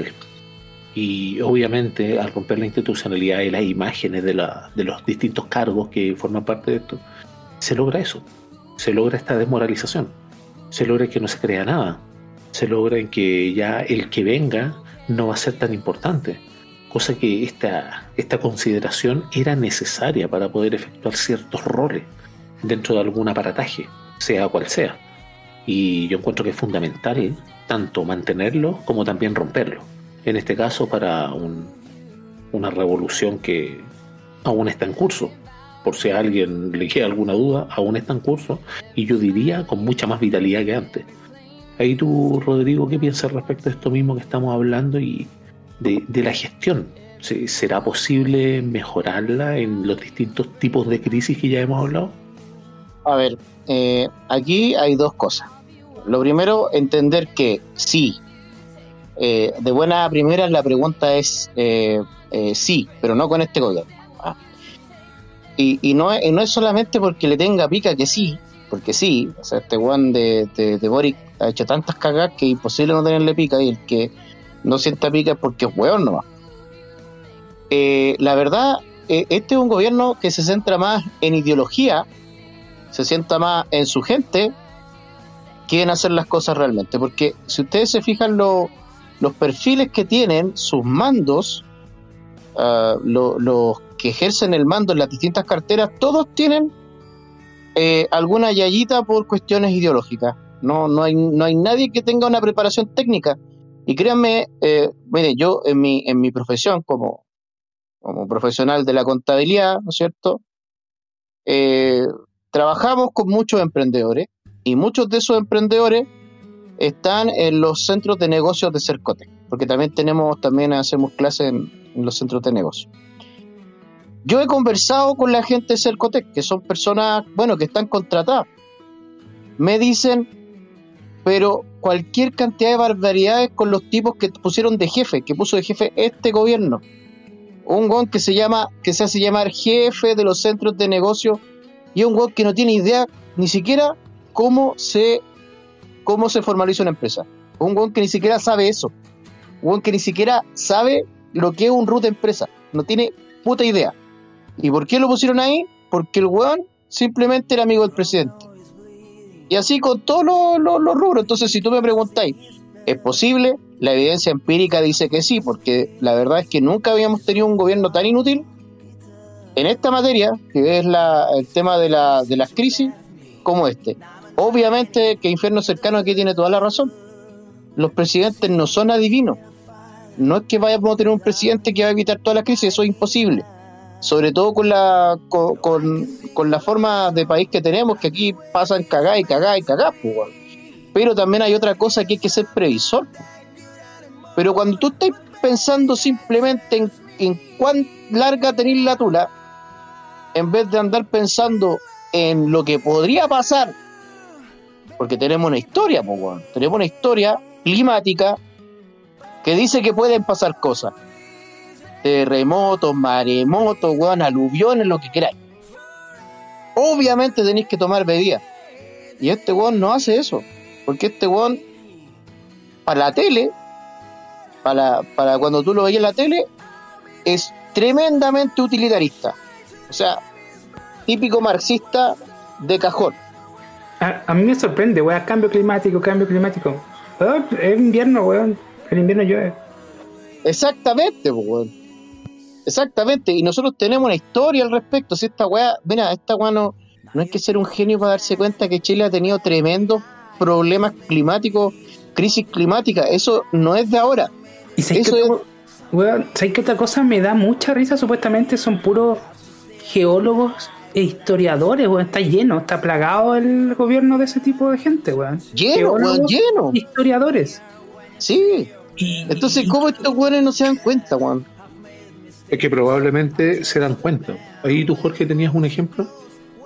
Speaker 2: Y obviamente al romper la institucionalidad y las imágenes de, la, de los distintos cargos que forman parte de esto, se logra eso, se logra esta desmoralización, se logra que no se crea nada, se logra en que ya el que venga no va a ser tan importante, cosa que esta, esta consideración era necesaria para poder efectuar ciertos roles dentro de algún aparataje, sea cual sea. Y yo encuentro que es fundamental tanto mantenerlo como también romperlo. En este caso para un, una revolución que aún está en curso. Por si a alguien le queda alguna duda, aún está en curso y yo diría con mucha más vitalidad que antes. Ahí tú, Rodrigo, ¿qué piensas respecto a esto mismo que estamos hablando y de, de la gestión? ¿Será posible mejorarla en los distintos tipos de crisis que ya hemos hablado?
Speaker 3: A ver, eh, aquí hay dos cosas. Lo primero, entender que sí, eh, de buena primera la pregunta es eh, eh, sí, pero no con este gobierno. ¿Ah? Y, y, no, y no es solamente porque le tenga pica que sí, porque sí, o sea, este weón de, de, de Boric ha hecho tantas cagadas que es imposible no tenerle pica, y el que no sienta pica es porque es weón nomás. Eh, la verdad, eh, este es un gobierno que se centra más en ideología, se centra más en su gente, quieren hacer las cosas realmente, porque si ustedes se fijan lo, los perfiles que tienen sus mandos, uh, lo, los que ejercen el mando en las distintas carteras, todos tienen eh, alguna yayita por cuestiones ideológicas. No, no hay, no hay nadie que tenga una preparación técnica. Y créanme, eh, mire, yo en mi, en mi profesión como, como profesional de la contabilidad, ¿no es cierto? Eh, trabajamos con muchos emprendedores, y muchos de esos emprendedores están en los centros de negocios de Cercotec, porque también tenemos, también hacemos clases en, en los centros de negocios. Yo he conversado con la gente de Cercotec, que son personas, bueno, que están contratadas. Me dicen, pero cualquier cantidad de barbaridades con los tipos que pusieron de jefe, que puso de jefe este gobierno. Un güey que se llama, que se hace llamar jefe de los centros de negocios, y un güey que no tiene idea ni siquiera cómo se cómo se formaliza una empresa. Un güey que ni siquiera sabe eso. Un güey que ni siquiera sabe lo que es un root de empresa. No tiene puta idea. ¿Y por qué lo pusieron ahí? Porque el güey simplemente era amigo del presidente. Y así con todos los, los, los rubros. Entonces, si tú me preguntáis, ¿es posible? La evidencia empírica dice que sí, porque la verdad es que nunca habíamos tenido un gobierno tan inútil en esta materia, que es la, el tema de, la, de las crisis, como este. Obviamente que Infierno Cercano aquí tiene toda la razón. Los presidentes no son adivinos. No es que vayamos a tener un presidente que va a evitar todas las crisis, eso es imposible. Sobre todo con la con, con, con la forma de país que tenemos, que aquí pasan cagá y cagá y cagá, pues. Pero también hay otra cosa que hay que ser previsor. Pero cuando tú estás pensando simplemente en, en cuán larga tenés la tula, en vez de andar pensando en lo que podría pasar, porque tenemos una historia, pues, bueno, tenemos una historia climática que dice que pueden pasar cosas, terremotos, maremotos, bueno, aluviones, lo que queráis. Obviamente tenéis que tomar medidas, y este weón no hace eso, porque este weón para la tele, para, para cuando tú lo veías en la tele, es tremendamente utilitarista, o sea, típico marxista de cajón.
Speaker 5: A, a mí me sorprende, weón, cambio climático, cambio climático. Oh, es invierno, weón, el invierno llueve.
Speaker 3: Exactamente, weón. Exactamente, y nosotros tenemos una historia al respecto. Si esta weá, mira, esta weá no, no hay que ser un genio para darse cuenta que Chile ha tenido tremendos problemas climáticos, crisis climática, eso no es de ahora.
Speaker 5: ¿Y sabes
Speaker 3: eso
Speaker 5: qué,
Speaker 3: es...
Speaker 5: weón, ¿sabes qué otra cosa me da mucha risa? Supuestamente son puros geólogos e historiadores, weón, está lleno, está plagado el gobierno de ese tipo de gente, weón.
Speaker 3: Lleno, weón, lleno.
Speaker 5: Historiadores.
Speaker 3: Sí. Y, Entonces, ¿cómo estos weones no se dan cuenta, weón?
Speaker 2: Es que probablemente se dan cuenta. Ahí tú, Jorge, tenías un ejemplo.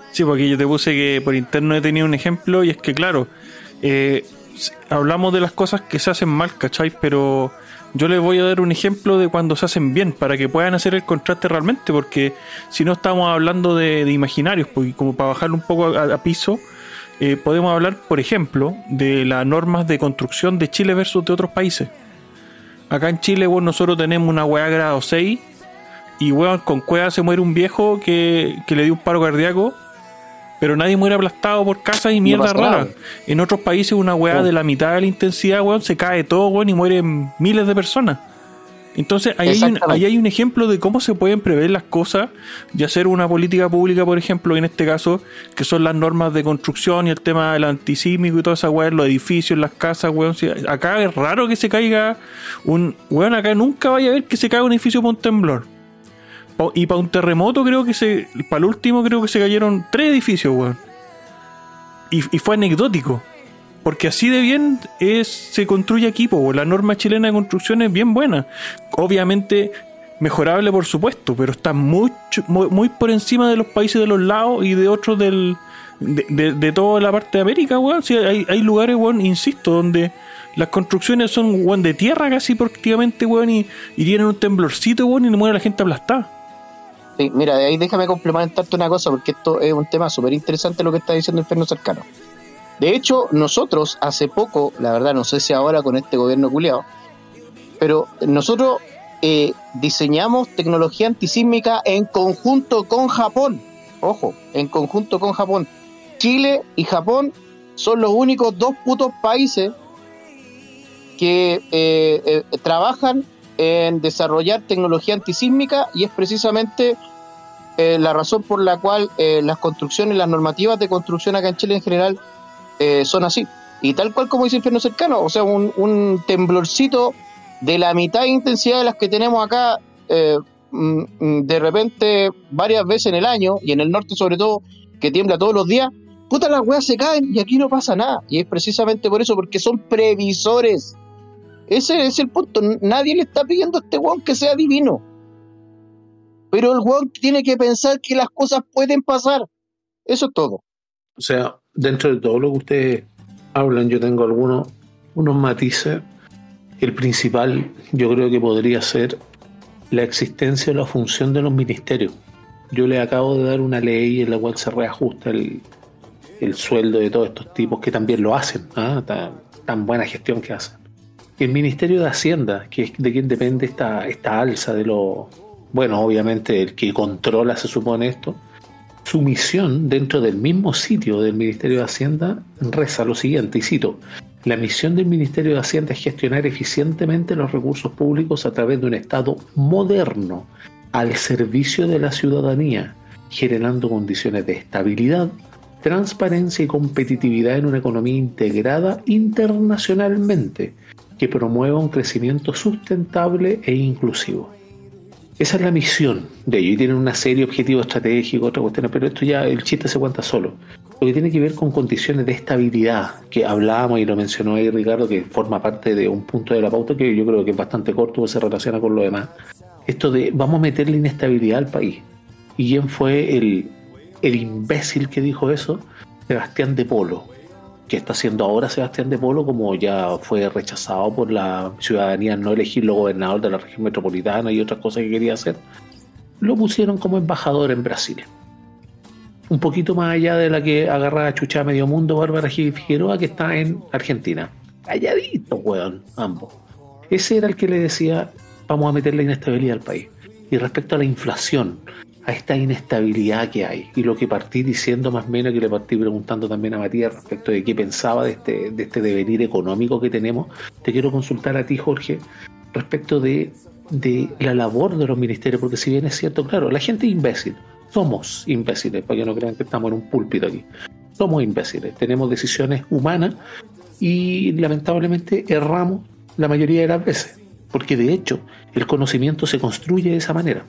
Speaker 1: Sí, porque yo te puse que por interno he tenido un ejemplo y es que, claro, eh, hablamos de las cosas que se hacen mal, ¿cachai? Pero yo les voy a dar un ejemplo de cuando se hacen bien, para que puedan hacer el contraste realmente, porque si no estamos hablando de, de imaginarios, porque como para bajarlo un poco a, a piso, eh, podemos hablar, por ejemplo, de las normas de construcción de Chile versus de otros países. Acá en Chile, bueno, nosotros tenemos una weá grado seis y, weón, con cueva se muere un viejo que, que le dio un paro cardíaco, pero nadie muere aplastado por casas y mierda
Speaker 3: no
Speaker 1: rara. En otros países una weá oh. de la mitad de la intensidad, weón, se cae todo, weón, y mueren miles de personas. Entonces ahí hay, un, ahí hay un ejemplo de cómo se pueden prever las cosas y hacer una política pública, por ejemplo, en este caso, que son las normas de construcción y el tema del antisísmico y toda esa weá, los edificios, las casas, weón. Si acá es raro que se caiga un... Weón, acá nunca vaya a ver que se caiga un edificio por un temblor. Y para un terremoto creo que se... Para el último creo que se cayeron tres edificios, weón. Y, y fue anecdótico. Porque así de bien es, se construye aquí, po. La norma chilena de construcción es bien buena. Obviamente mejorable, por supuesto, pero está mucho, muy, muy por encima de los países de los lados y de otros del... De, de, de toda la parte de América, weón. Sí, hay, hay lugares, weón, insisto, donde... Las construcciones son, weón, de tierra casi prácticamente, weón, y, y tienen un temblorcito, weón, y le muere la gente aplastada.
Speaker 3: Sí, mira, de ahí déjame complementarte una cosa, porque esto es un tema súper interesante lo que está diciendo Inferno Cercano. De hecho, nosotros hace poco, la verdad no sé si ahora con este gobierno culiao, pero nosotros eh, diseñamos tecnología antisísmica en conjunto con Japón. Ojo, en conjunto con Japón. Chile y Japón son los únicos dos putos países que eh, eh, trabajan en desarrollar tecnología antisísmica, y es precisamente eh, la razón por la cual eh, las construcciones, las normativas de construcción acá en Chile en general eh, son así. Y tal cual como dice Inferno Cercano, o sea, un, un temblorcito de la mitad de intensidad de las que tenemos acá, eh, de repente varias veces en el año, y en el norte sobre todo, que tiembla todos los días, puta, las weas se caen y aquí no pasa nada. Y es precisamente por eso, porque son previsores. Ese es el punto. Nadie le está pidiendo a este weón que sea divino, pero el weón tiene que pensar que las cosas pueden pasar. Eso es todo.
Speaker 2: O sea, dentro de todo lo que ustedes hablan, yo tengo algunos unos matices. El principal, yo creo que podría ser la existencia o la función de los ministerios. Yo le acabo de dar una ley en la cual se reajusta el, el sueldo de todos estos tipos que también lo hacen, ¿ah? tan, tan buena gestión que hacen. El Ministerio de Hacienda, que es de quien depende esta, esta alza de lo... Bueno, obviamente el que controla, se supone esto, su misión dentro del mismo sitio del Ministerio de Hacienda reza lo siguiente, y cito: la misión del Ministerio de Hacienda es gestionar eficientemente los recursos públicos a través de un Estado moderno al servicio de la ciudadanía, generando condiciones de estabilidad, transparencia y competitividad en una economía integrada internacionalmente, que promueva un crecimiento sustentable e inclusivo. Esa es la misión de ellos, y tienen una serie de objetivos estratégicos, otras cuestiones, pero esto ya, el chiste se cuenta solo. Lo que tiene que ver con condiciones de estabilidad, que hablábamos y lo mencionó ahí Ricardo, que forma parte de un punto de la pauta que yo creo que es bastante corto, porque se relaciona con lo demás. Esto de, vamos a meterle inestabilidad al país. ¿Y quién fue el, el imbécil que dijo eso? Sebastián de Polo. ¿Qué está haciendo ahora Sebastián de Polo? Como ya fue rechazado por la ciudadanía no elegirlo gobernador de la región metropolitana y otras cosas que quería hacer, lo pusieron como embajador en Brasil. Un poquito más allá de la que agarra a chucha a medio mundo Bárbara Figueroa, que está en Argentina. Calladito, weón, ambos. Ese era el que le decía, vamos a meterle inestabilidad al país. Y respecto a la inflación, a esta inestabilidad que hay, y lo que partí diciendo más o menos, que le partí preguntando también a Matías respecto de qué pensaba de este, de este devenir económico que tenemos, te quiero consultar a ti, Jorge, respecto de, de la labor de los ministerios, porque si bien es cierto, claro, la gente es imbécil, somos imbéciles, para que no crean que estamos en un púlpito aquí, somos imbéciles, tenemos decisiones humanas y lamentablemente erramos la mayoría de las veces, porque de hecho el conocimiento se construye de esa manera.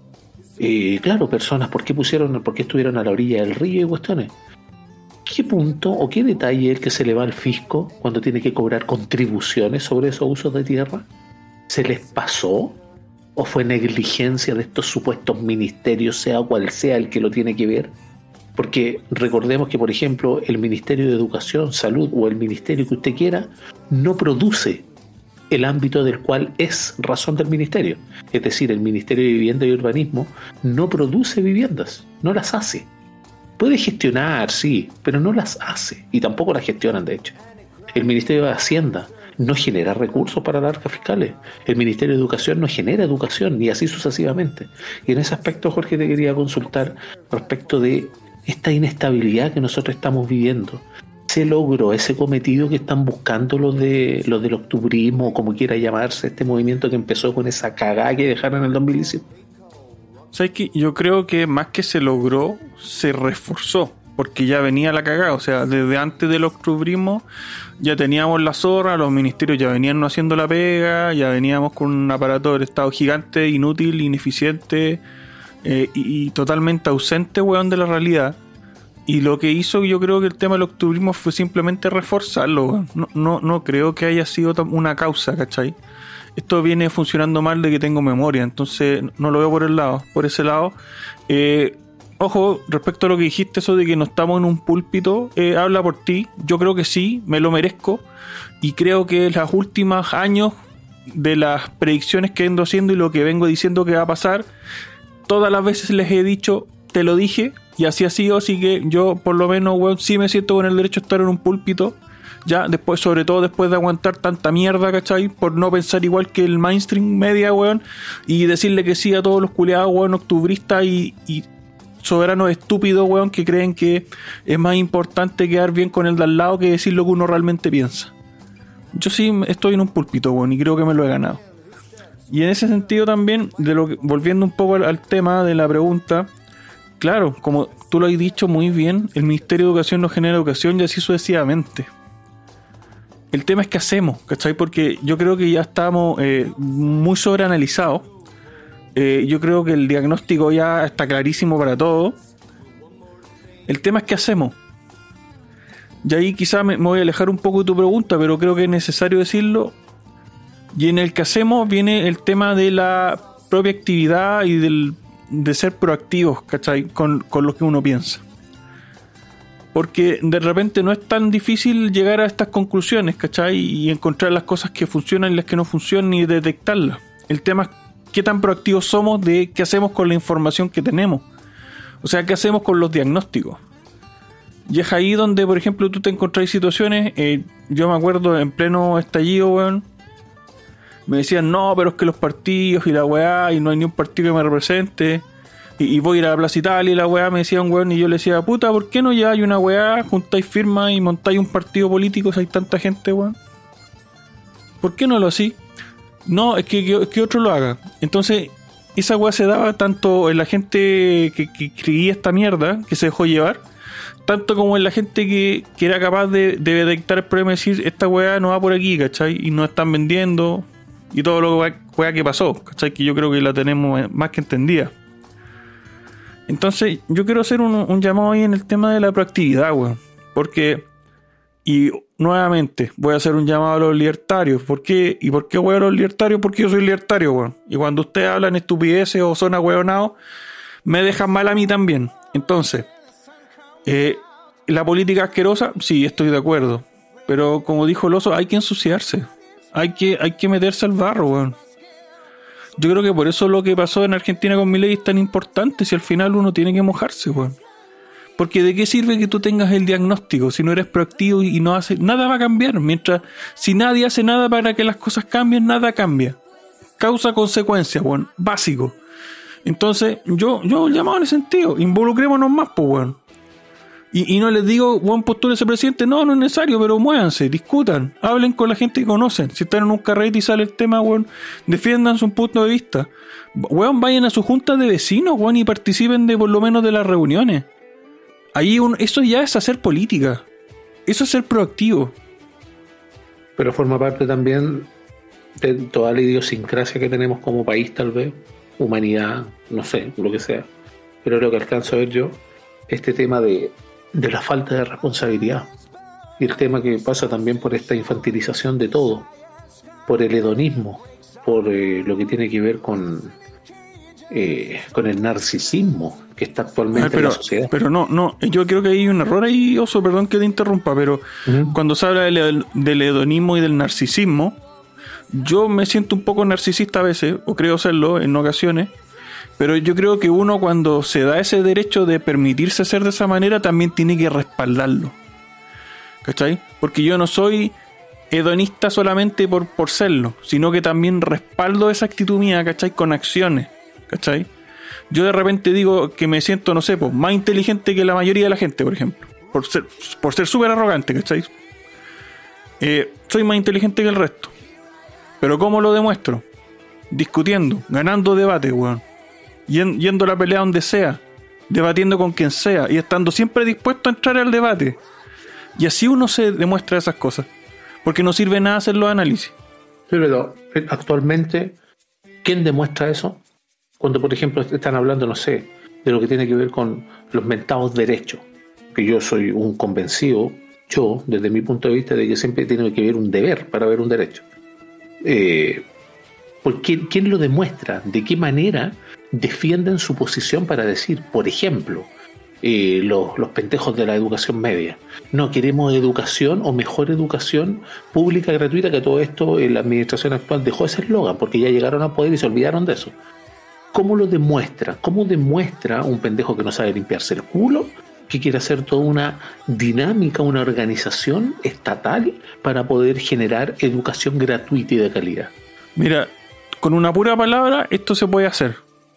Speaker 2: Eh, claro, personas, ¿por qué pusieron, por qué estuvieron a la orilla del río y cuestiones? ¿Qué punto o qué detalle es el que se le va al fisco cuando tiene que cobrar contribuciones sobre esos usos de tierra? ¿Se les pasó? ¿O fue negligencia de estos supuestos ministerios, sea cual sea el que lo tiene que ver? Porque recordemos que, por ejemplo, el Ministerio de Educación, Salud o el ministerio que usted quiera no produce el ámbito del cual es razón del ministerio. Es decir, el Ministerio de Vivienda y Urbanismo no produce viviendas, no las hace. Puede gestionar, sí, pero no las hace y tampoco las gestionan, de hecho. El Ministerio de Hacienda no genera recursos para las arcas fiscales. El Ministerio de Educación no genera educación, y así sucesivamente. Y en ese aspecto, Jorge, te quería consultar respecto de esta inestabilidad que nosotros estamos viviendo. ¿Se logró ese cometido que están buscando los de los del octubrismo, o como quiera llamarse, este movimiento que empezó con esa cagada que dejaron en el dos mil diecisiete?
Speaker 1: ¿Sabes qué? Yo creo que más que se logró, se reforzó, porque ya venía la cagada. O sea, desde antes del octubrismo ya teníamos la zorra, los ministerios ya venían no haciendo la pega, ya veníamos con un aparato del Estado gigante, inútil, ineficiente eh, y, y totalmente ausente, weón, de la realidad. Y lo que hizo, yo creo que el tema del octubrismo fue simplemente reforzarlo, weón. No, no, no creo que haya sido una causa, ¿cachai? Esto viene funcionando mal de que tengo memoria, entonces no lo veo por el lado, por ese lado. Eh, ojo, respecto a lo que dijiste, eso de que no estamos en un púlpito, eh, habla por ti. Yo creo que sí, me lo merezco, y creo que los últimos años de las predicciones que ando haciendo y lo que vengo diciendo que va a pasar, todas las veces les he dicho, te lo dije, y así ha sido. Así que yo por lo menos, weón, sí me siento con el derecho a estar en un púlpito. Ya, después, sobre todo después de aguantar tanta mierda, ¿cachai? Por no pensar igual que el mainstream media, weón, y decirle que sí a todos los culiados, weón, octubristas y, y soberanos estúpidos, weón, que creen que es más importante quedar bien con el de al lado que decir lo que uno realmente piensa. Yo sí estoy en un púlpito, weón, y creo que me lo he ganado. Y en ese sentido también, de lo que, volviendo un poco al, al tema de la pregunta, claro, como tú lo has dicho muy bien, el Ministerio de Educación no genera educación y así sucesivamente. El tema es qué hacemos, ¿cachai? Porque yo creo que ya estamos eh, muy sobreanalizados. Eh, yo creo que el diagnóstico ya está clarísimo para todos. El tema es qué hacemos. Y ahí quizás me, me voy a alejar un poco de tu pregunta, pero creo que es necesario decirlo. Y en el que hacemos viene el tema de la propia actividad y del, de ser proactivos, ¿cachai? Con, con lo que uno piensa. Porque de repente no es tan difícil llegar a estas conclusiones, ¿cachai? Y encontrar las cosas que funcionan y las que no funcionan y detectarlas. El tema es qué tan proactivos somos de qué hacemos con la información que tenemos. O sea, qué hacemos con los diagnósticos. Y es ahí donde, por ejemplo, tú te encontrás situaciones, eh, yo me acuerdo en pleno estallido, weón, me decían, no, pero es que los partidos y la weá, y no hay ni un partido que me represente. Y, y voy a ir a la Plaza Italia y la weá me decía un weón, y yo le decía, puta, ¿por qué no ya hay una weá, juntáis firmas y montáis un partido político si hay tanta gente, weón? ¿Por qué no lo así? No, es que, que, que otro lo haga. Entonces, esa weá se daba tanto en la gente que, que creía esta mierda, que se dejó llevar, tanto como en la gente que, que era capaz de, de detectar el problema y decir, esta weá no va por aquí, ¿cachai? Y no están vendiendo, y todo lo que, weá que pasó, ¿cachai? Que yo creo que la tenemos más que entendida. Entonces, yo quiero hacer un, un llamado ahí en el tema de la proactividad, weón. Porque, y nuevamente, voy a hacer un llamado a los libertarios. ¿Por qué? ¿Y por qué, weón, a los libertarios? Porque yo soy libertario, weón. Y cuando ustedes hablan estupideces o son ahueonados, me dejan mal a mí también. Entonces, eh, la política asquerosa, sí, estoy de acuerdo. Pero como dijo el oso, hay que ensuciarse. Hay que, hay que meterse al barro, weón. Yo creo que por eso lo que pasó en Argentina con Milei es tan importante, si al final uno tiene que mojarse, weón. Porque de qué sirve que tú tengas el diagnóstico si no eres proactivo y no haces nada va a cambiar. Mientras, si nadie hace nada para que las cosas cambien, nada cambia. Causa-consecuencia, weón. Básico. Entonces, yo, yo llamado en ese sentido, involucrémonos más, pues, weón. Y, y no les digo, weón, postúlense presidente, no, no es necesario, pero muévanse, discutan, hablen con la gente que conocen. Si están en un carrete y sale el tema, weón, defiendan su punto de vista. Weón, vayan a su junta de vecinos, weón, y participen de por lo menos de las reuniones. Ahí un, eso ya es hacer política. Eso es ser proactivo.
Speaker 2: Pero forma parte también de toda la idiosincrasia que tenemos como país, tal vez, humanidad, no sé, lo que sea. Pero lo que alcanzo a ver yo, este tema de de la falta de responsabilidad y el tema que pasa también por esta infantilización de todo, por el hedonismo, por eh, lo que tiene que ver con eh, con el narcisismo que está actualmente
Speaker 1: ah, pero,
Speaker 2: en la sociedad.
Speaker 1: Pero no, no, yo creo que hay un error ahí, Oso, perdón que te interrumpa, pero uh-huh. cuando se habla del, del hedonismo y del narcisismo, yo me siento un poco narcisista a veces, o creo serlo en ocasiones, pero yo creo que uno cuando se da ese derecho de permitirse ser de esa manera, también tiene que respaldarlo. ¿Cachai? Porque yo no soy hedonista solamente por, por serlo, sino que también respaldo esa actitud mía, ¿cachai? Con acciones, ¿cachai? Yo de repente digo que me siento, no sé, pues, más inteligente que la mayoría de la gente, por ejemplo, por ser por ser súper arrogante, ¿cachai? Eh, soy más inteligente que el resto. Pero ¿cómo lo demuestro? Discutiendo, ganando debates, weón. Yendo a la pelea donde sea, debatiendo con quien sea y estando siempre dispuesto a entrar al debate. Y así uno se demuestra esas cosas. Porque no sirve nada hacer los análisis.
Speaker 2: Pero actualmente, ¿quién demuestra eso? Cuando, por ejemplo, están hablando, no sé, de lo que tiene que ver con los mentados derechos. Que yo soy un convencido, yo, desde mi punto de vista, de que siempre tiene que haber un deber para haber un derecho. Eh, ¿por quién, quién lo demuestra? ¿De qué manera defienden su posición para decir, por ejemplo, eh, los, los pendejos de la educación media? No, queremos educación o mejor educación pública gratuita, que todo esto en la administración actual dejó ese eslogan porque ya llegaron a poder y se olvidaron de eso. ¿Cómo lo demuestra? ¿Cómo demuestra un pendejo que no sabe limpiarse el culo, que quiere hacer toda una dinámica, una organización estatal para poder generar educación gratuita y de calidad?
Speaker 1: Mira, con una pura palabra esto se puede hacer.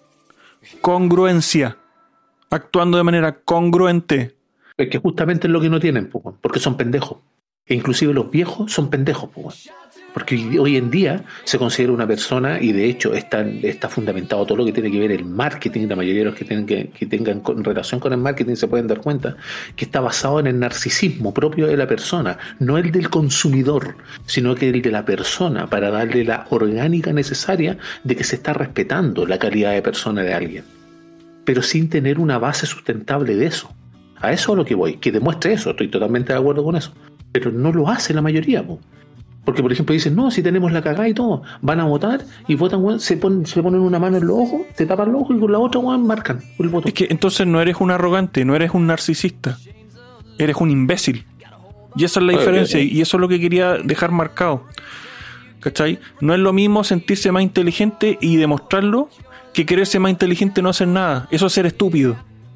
Speaker 1: Congruencia. Actuando de manera congruente.
Speaker 2: Es que justamente es lo que no tienen, porque son pendejos. E inclusive los viejos son pendejos, porque hoy en día se considera una persona, y de hecho está, está fundamentado todo lo que tiene que ver el marketing. La mayoría de los que, tienen que, que tengan con, relación con el marketing se pueden dar cuenta que está basado en el narcisismo propio de la persona, no el del consumidor, sino que el de la persona, para darle la orgánica necesaria de que se está respetando la calidad de persona de alguien, pero sin tener una base sustentable de eso. A eso es a lo que voy, que demuestre eso, estoy totalmente de acuerdo con eso, pero no lo hace la mayoría, po. Porque por ejemplo dicen, no, si tenemos la cagada y todo, van a votar y votan, weón, se, ponen, se ponen una mano en los ojos, te tapan los ojos y con la otra, weón, marcan el voto.
Speaker 1: Es que entonces no eres un arrogante, no eres un narcisista, eres un imbécil. Y esa es la diferencia, okay, okay. Y eso es lo que quería dejar marcado, ¿cachai? No es lo mismo sentirse más inteligente y demostrarlo que querer ser más inteligente y no hacer nada. Eso es ser estúpido.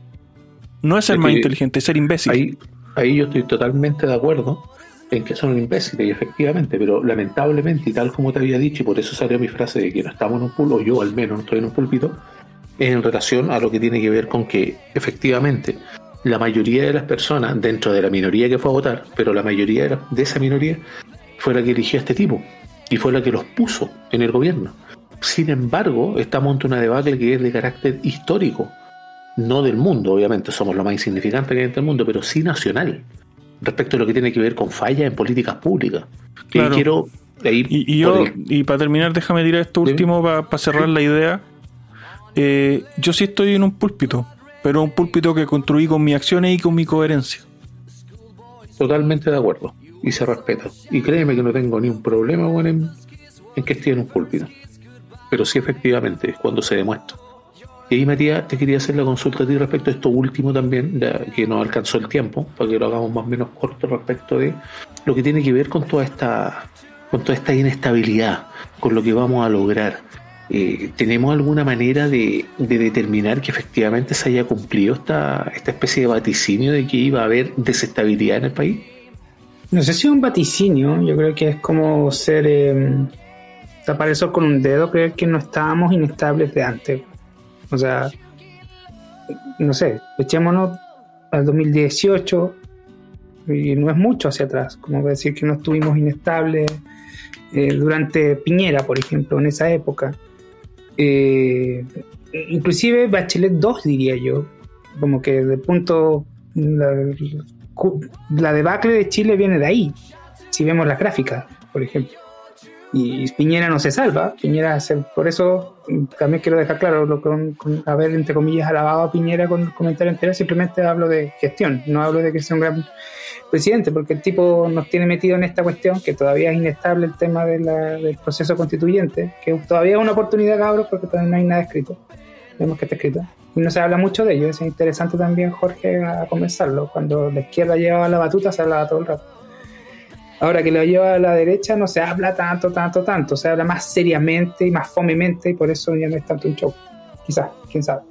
Speaker 1: No es ser es más inteligente, es ser imbécil.
Speaker 2: Ahí, ahí yo estoy totalmente de acuerdo en que son imbéciles, y efectivamente, pero lamentablemente, y tal como te había dicho, y por eso salió mi frase de que no estamos en un púlpito, o yo al menos no estoy en un púlpito, en relación a lo que tiene que ver con que efectivamente la mayoría de las personas, dentro de la minoría que fue a votar, pero la mayoría de esa minoría fue la que eligió a este tipo y fue la que los puso en el gobierno. Sin embargo, estamos ante una debacle que es de carácter histórico, no del mundo, obviamente somos lo más insignificante que hay en el mundo, pero sí nacional, respecto a lo que tiene que ver con fallas en políticas públicas.
Speaker 1: Claro.
Speaker 2: Y quiero ir
Speaker 1: y, y yo el... y para terminar, déjame tirar esto último, ¿sí? para pa cerrar ¿sí? la idea. Eh, yo sí estoy en un púlpito, pero un púlpito que construí con mis acciones y con mi coherencia.
Speaker 2: Totalmente de acuerdo, y se respeta, y créeme que no tengo ni un problema, bueno, en, en que esté en un púlpito, pero sí efectivamente es cuando se demuestra. Y ahí, Matías, te quería hacer la consulta a ti respecto a esto último también, ya que nos alcanzó el tiempo, para que lo hagamos más o menos corto respecto de lo que tiene que ver con toda esta, con toda esta inestabilidad, con lo que vamos a lograr. Eh, ¿Tenemos alguna manera de, de determinar que efectivamente se haya cumplido esta, esta especie de vaticinio de que iba a haber desestabilidad en el país?
Speaker 5: No sé si es un vaticinio, yo creo que es como ser eh, tapar el sol con un dedo, creer que no estábamos inestables de antes. O sea, no sé, echémonos al dos mil dieciocho y no es mucho hacia atrás, como decir que no estuvimos inestables eh, durante Piñera, por ejemplo, en esa época. Eh, inclusive Bachelet dos, diría yo, como que de punto la, la debacle de Chile viene de ahí, si vemos las gráficas, por ejemplo. Y Piñera no se salva, Piñera se, por eso también quiero dejar claro, lo, con, con haber entre comillas alabado a Piñera con el comentario anterior, simplemente hablo de gestión, no hablo de que sea un gran presidente, porque el tipo nos tiene metido en esta cuestión, que todavía es inestable el tema de la, del proceso constituyente, que todavía es una oportunidad, cabros, porque todavía no hay nada escrito. vemos que está escrito. Y no se habla mucho de ello, es interesante también, Jorge, a comenzarlo. Cuando la izquierda lleva la batuta, se hablaba todo el rato. Ahora que lo lleva a la derecha, no se habla tanto, tanto, tanto. Se habla más seriamente y más fomemente, y por eso ya no es tanto un show. Quizás, quién sabe.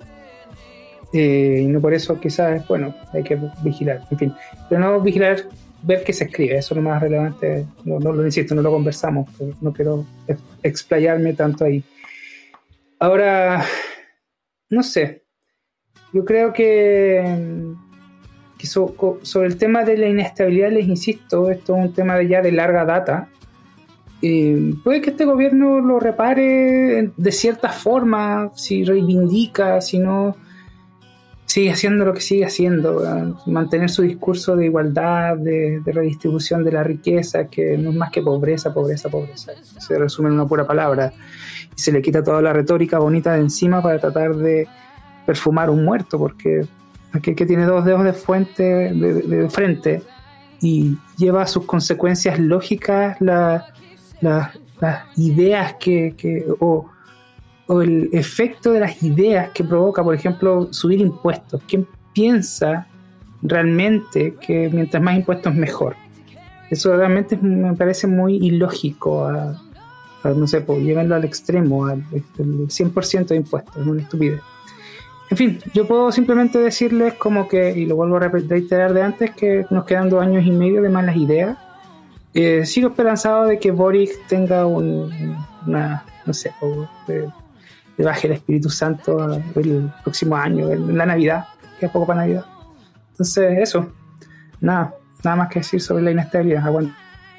Speaker 5: Eh, y no por eso, quizás, bueno, hay que vigilar, en fin. Pero no vigilar, ver qué se escribe, eso es lo más relevante. No, no lo insisto, no lo conversamos, no quiero explayarme tanto ahí. Ahora, no sé. Yo creo que, que so, sobre el tema de la inestabilidad, les insisto, esto es un tema de ya de larga data. Eh, puede que este gobierno lo repare de cierta forma, si reivindica, si no, sigue haciendo lo que sigue haciendo, ¿verdad? Mantener su discurso de igualdad, de, de redistribución de la riqueza, que no es más que pobreza, pobreza, pobreza. Se resume en una pura palabra. Y se le quita toda la retórica bonita de encima para tratar de perfumar un muerto, porque aquel que tiene dos dedos de, fuente, de, de frente y lleva a sus consecuencias lógicas la, la, las ideas que, que o, o el efecto de las ideas que provoca, por ejemplo, subir impuestos. ¿Quién piensa realmente que mientras más impuestos mejor? Eso realmente me parece muy ilógico. A, a, no sé, pues, llévenlo al extremo, al, al cien por ciento de impuestos, es una estupidez. En fin, yo puedo simplemente decirles como que, y lo vuelvo a reiterar de antes, que nos quedan dos años y medio de malas ideas. Eh, sigo esperanzado de que Boric tenga un, una, no sé, de, de baje el Espíritu Santo el próximo año, en la Navidad, que es poco para Navidad. Entonces, eso, nada, nada más que decir sobre la inestabilidad. Aguanta.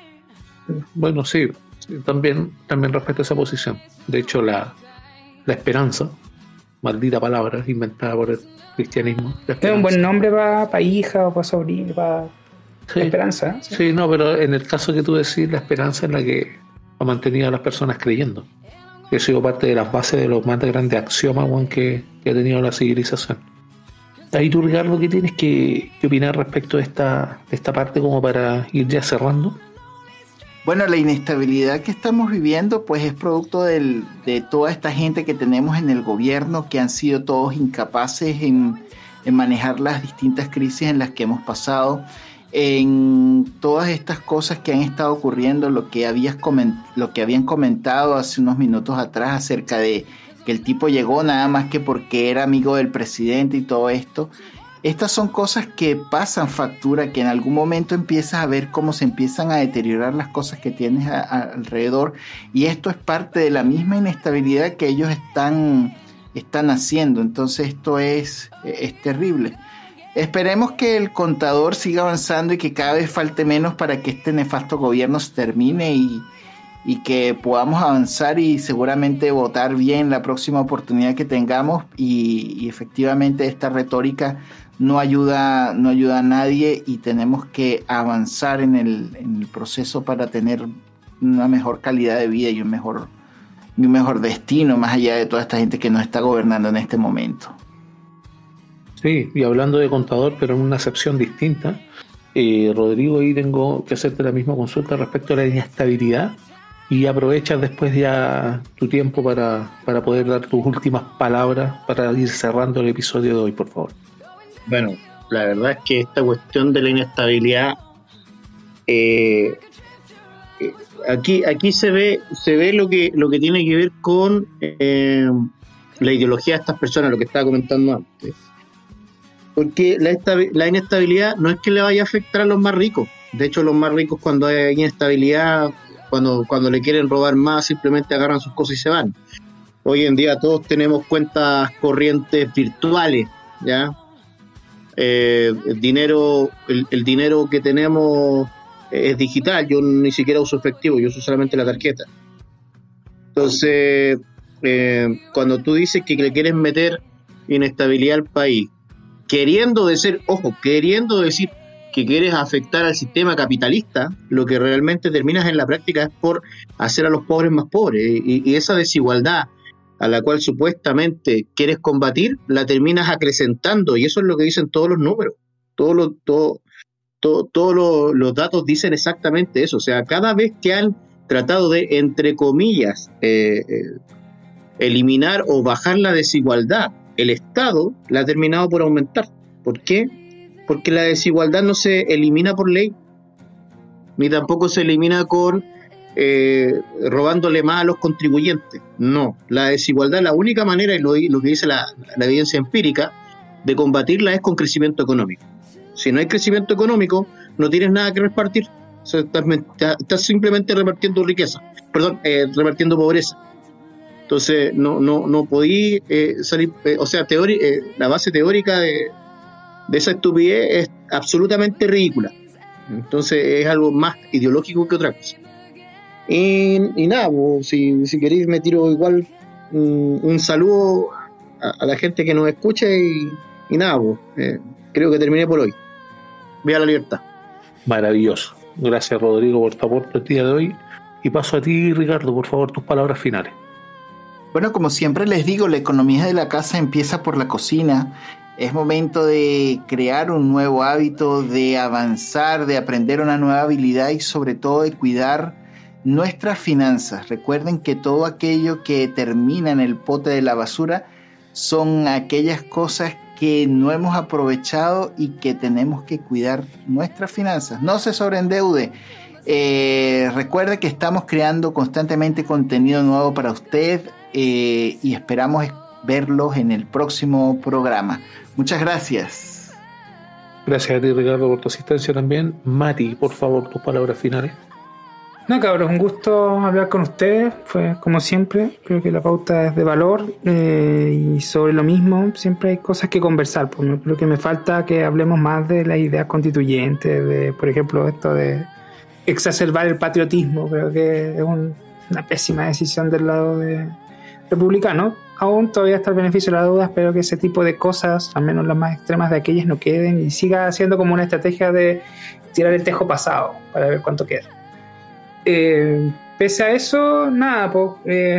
Speaker 2: Bueno, sí, sí, también, también respeto esa posición. De hecho, la, la esperanza, maldita palabra inventada por el cristianismo.
Speaker 5: Es un buen nombre para pa hija o para sobrino, para
Speaker 2: sí,
Speaker 5: esperanza. ¿Sí?
Speaker 2: sí, no, pero en el caso que tú decís, la esperanza es la que ha mantenido a las personas creyendo. Que ha sido parte de las bases de los más grandes axiomas que, que ha tenido la civilización. Ahí tú, Ricardo, ¿qué tienes que, que opinar respecto de esta, de esta parte como para ir ya cerrando?
Speaker 4: Bueno, la inestabilidad que estamos viviendo pues es producto del, de toda esta gente que tenemos en el gobierno, que han sido todos incapaces en, en manejar las distintas crisis en las que hemos pasado, en todas estas cosas que han estado ocurriendo, lo que habías coment- lo que habían comentado hace unos minutos atrás acerca de que el tipo llegó nada más que porque era amigo del presidente y todo esto. Estas son cosas que pasan factura, que en algún momento empiezas a ver cómo se empiezan a deteriorar las cosas que tienes a, a, alrededor, y esto es parte de la misma inestabilidad que ellos están, están haciendo. Entonces esto es, es terrible. Esperemos que el contador siga avanzando y que cada vez falte menos para que este nefasto gobierno se termine y, y que podamos avanzar y seguramente votar bien la próxima oportunidad que tengamos, y, y efectivamente esta retórica no ayuda, no ayuda a nadie, y tenemos que avanzar en el, en el proceso para tener una mejor calidad de vida y un mejor, y un mejor destino, más allá de toda esta gente que nos está gobernando en este momento.
Speaker 2: Sí, y hablando de contador, pero en una acepción distinta, eh, Rodrigo, ahí tengo que hacerte la misma consulta respecto a la inestabilidad, y aprovechas después ya tu tiempo para, para poder dar tus últimas palabras para ir cerrando el episodio de hoy, por favor.
Speaker 3: Bueno, la verdad es que esta cuestión de la inestabilidad, eh, eh, aquí aquí se ve se ve lo que lo que tiene que ver con eh, la ideología de estas personas, lo que estaba comentando antes. Porque la, estabi- la inestabilidad no es que le vaya a afectar a los más ricos. De hecho, los más ricos, cuando hay inestabilidad, cuando cuando le quieren robar más, simplemente agarran sus cosas y se van. Hoy en día todos tenemos cuentas corrientes virtuales, ¿ya? Eh, el dinero el, el dinero que tenemos es digital. Yo ni siquiera uso efectivo, yo uso solamente la tarjeta. Entonces, eh, cuando tú dices que le quieres meter inestabilidad al país, queriendo decir, ojo, queriendo decir que quieres afectar al sistema capitalista, lo que realmente terminas en la práctica es por hacer a los pobres más pobres, y, y esa desigualdad a la cual supuestamente quieres combatir, la terminas acrecentando, y eso es lo que dicen todos los números. Todos los, todo, todo, todos los, los datos dicen exactamente eso. O sea, cada vez que han tratado de, entre comillas, eh, eh, eliminar o bajar la desigualdad. El Estado la ha terminado por aumentar. ¿Por qué? Porque la desigualdad no se elimina por ley, ni tampoco se elimina con eh, robándole más a los contribuyentes. No, la desigualdad, la única manera, y lo, lo que dice la, la evidencia empírica, de combatirla es con crecimiento económico. Si no hay crecimiento económico, no tienes nada que repartir. O sea, estás, estás simplemente repartiendo riqueza, perdón, eh, repartiendo pobreza. Entonces, no no no podí eh, salir, eh, o sea, teori, eh, la base teórica de, de esa estupidez es absolutamente ridícula. Entonces, es algo más ideológico que otra cosa. Y, y nada, pues, si, si queréis me tiro igual un, un saludo a, a la gente que nos escucha y, y nada, pues, eh, creo que terminé por hoy. Viva la libertad.
Speaker 2: Maravilloso. Gracias, Rodrigo, por tu aporte el día de hoy. Y paso a ti, Ricardo, por favor, tus palabras finales.
Speaker 4: Bueno, como siempre les digo, la economía de la casa empieza por la cocina. Es momento de crear un nuevo hábito, de avanzar, de aprender una nueva habilidad y sobre todo de cuidar nuestras finanzas. Recuerden que todo aquello que termina en el pote de la basura son aquellas cosas que no hemos aprovechado y que tenemos que cuidar nuestras finanzas. No se sobreendeude. Eh, recuerde que estamos creando constantemente contenido nuevo para usted eh, y esperamos verlos en el próximo programa. Muchas gracias.
Speaker 2: Gracias a ti, Ricardo, por tu asistencia también. Mati, por favor, tus palabras finales.
Speaker 5: No, cabros, un gusto hablar con ustedes. Fue como siempre, creo que la pauta es de valor eh, y sobre lo mismo siempre hay cosas que conversar. Pues, creo que me falta que hablemos más de las ideas constituyentes, de, por ejemplo, esto de exacerbar el patriotismo. Creo que es un, una pésima decisión del lado de republicano. Aún todavía está el beneficio de la duda. Espero que ese tipo de cosas, al menos las más extremas de aquellas, no queden y siga siendo como una estrategia de tirar el tejo pasado para ver cuánto queda. Eh, pese a eso, nada, pues, eh,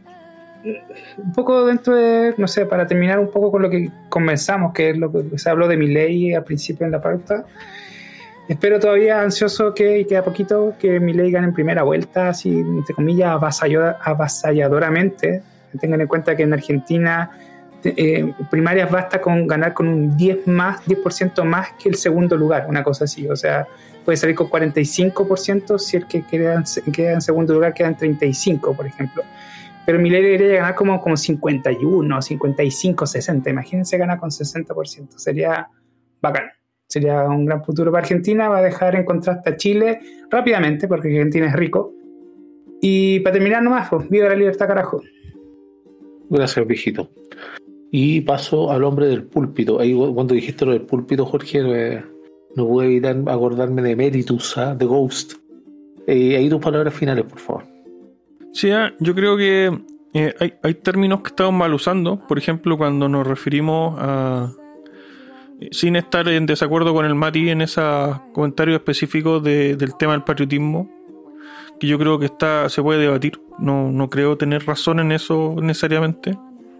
Speaker 5: un poco dentro de, no sé, para terminar un poco con lo que comenzamos, que es lo que se habló de Milei al principio en la pauta. Espero todavía ansioso que, y queda poquito, que Milei gane en primera vuelta, así, entre comillas, avasallada, avasalladoramente. Tengan en cuenta que en Argentina eh, primarias basta con ganar con un diez más, diez por ciento más que el segundo lugar, una cosa así, o sea, puede salir con cuarenta y cinco por ciento si el que queda en, queda en segundo lugar queda en treinta y cinco, por ejemplo. Pero Milei debería ganar como, como cincuenta y uno, cincuenta y cinco, sesenta. Imagínense ganar con sesenta por ciento. Sería bacán. Sería un gran futuro para Argentina. Va a dejar en contraste a Chile rápidamente, porque Argentina es rico. Y para terminar nomás, pues, viva la libertad, carajo.
Speaker 2: Gracias, viejito. Y paso al hombre del púlpito. Ahí cuando dijiste lo del púlpito, Jorge, eh, no pude evitar acordarme de Emeritus, ¿eh? de Ghost. Eh, ahí tus palabras finales, por favor.
Speaker 1: Sí, ¿eh? Yo creo que eh, hay, hay términos que estamos mal usando. Por ejemplo, cuando nos referimos a... Sin estar en desacuerdo con el Mati en ese comentario específico de, del tema del patriotismo, que yo creo que está se puede debatir. No, no creo tener razón en eso necesariamente.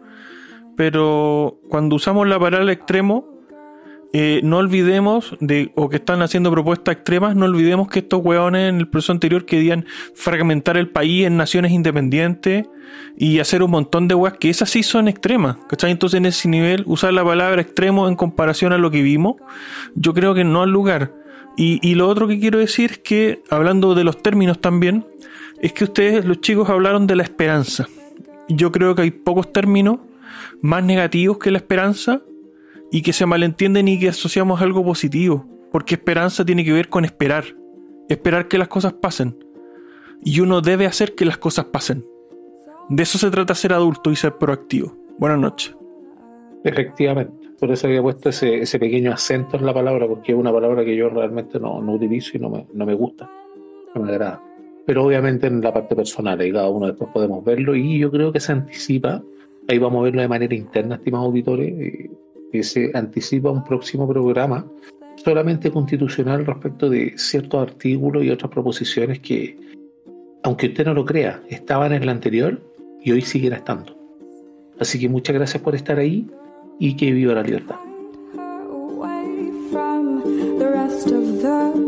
Speaker 1: Pero cuando usamos la palabra extremo, eh, no olvidemos de, o que están haciendo propuestas extremas, no olvidemos que estos hueones en el proceso anterior querían fragmentar el país en naciones independientes y hacer un montón de hueas que esas sí son extremas, ¿cachai? Entonces en ese nivel, usar la palabra extremo en comparación a lo que vimos, yo creo que no al lugar. Y, y lo otro que quiero decir es que, hablando de los términos también, es que ustedes, los chicos, hablaron de la esperanza. Yo creo que hay pocos términos más negativos que la esperanza y que se malentienden y que asociamos a algo positivo, porque esperanza tiene que ver con esperar, esperar que las cosas pasen, y uno debe hacer que las cosas pasen. De eso se trata ser adulto y ser proactivo. Buenas noches.
Speaker 2: Efectivamente, por eso había puesto ese, ese pequeño acento en la palabra, porque es una palabra que yo realmente no, no utilizo y no me, no me gusta, no me agrada. Pero obviamente en la parte personal, y cada uno después podemos verlo, y yo creo que se anticipa, ahí vamos a verlo de manera interna, estimados auditores, que se anticipa un próximo programa solamente constitucional respecto de ciertos artículos y otras proposiciones que, aunque usted no lo crea, estaban en la anterior y hoy siguen estando. Así que muchas gracias por estar ahí y que viva la libertad.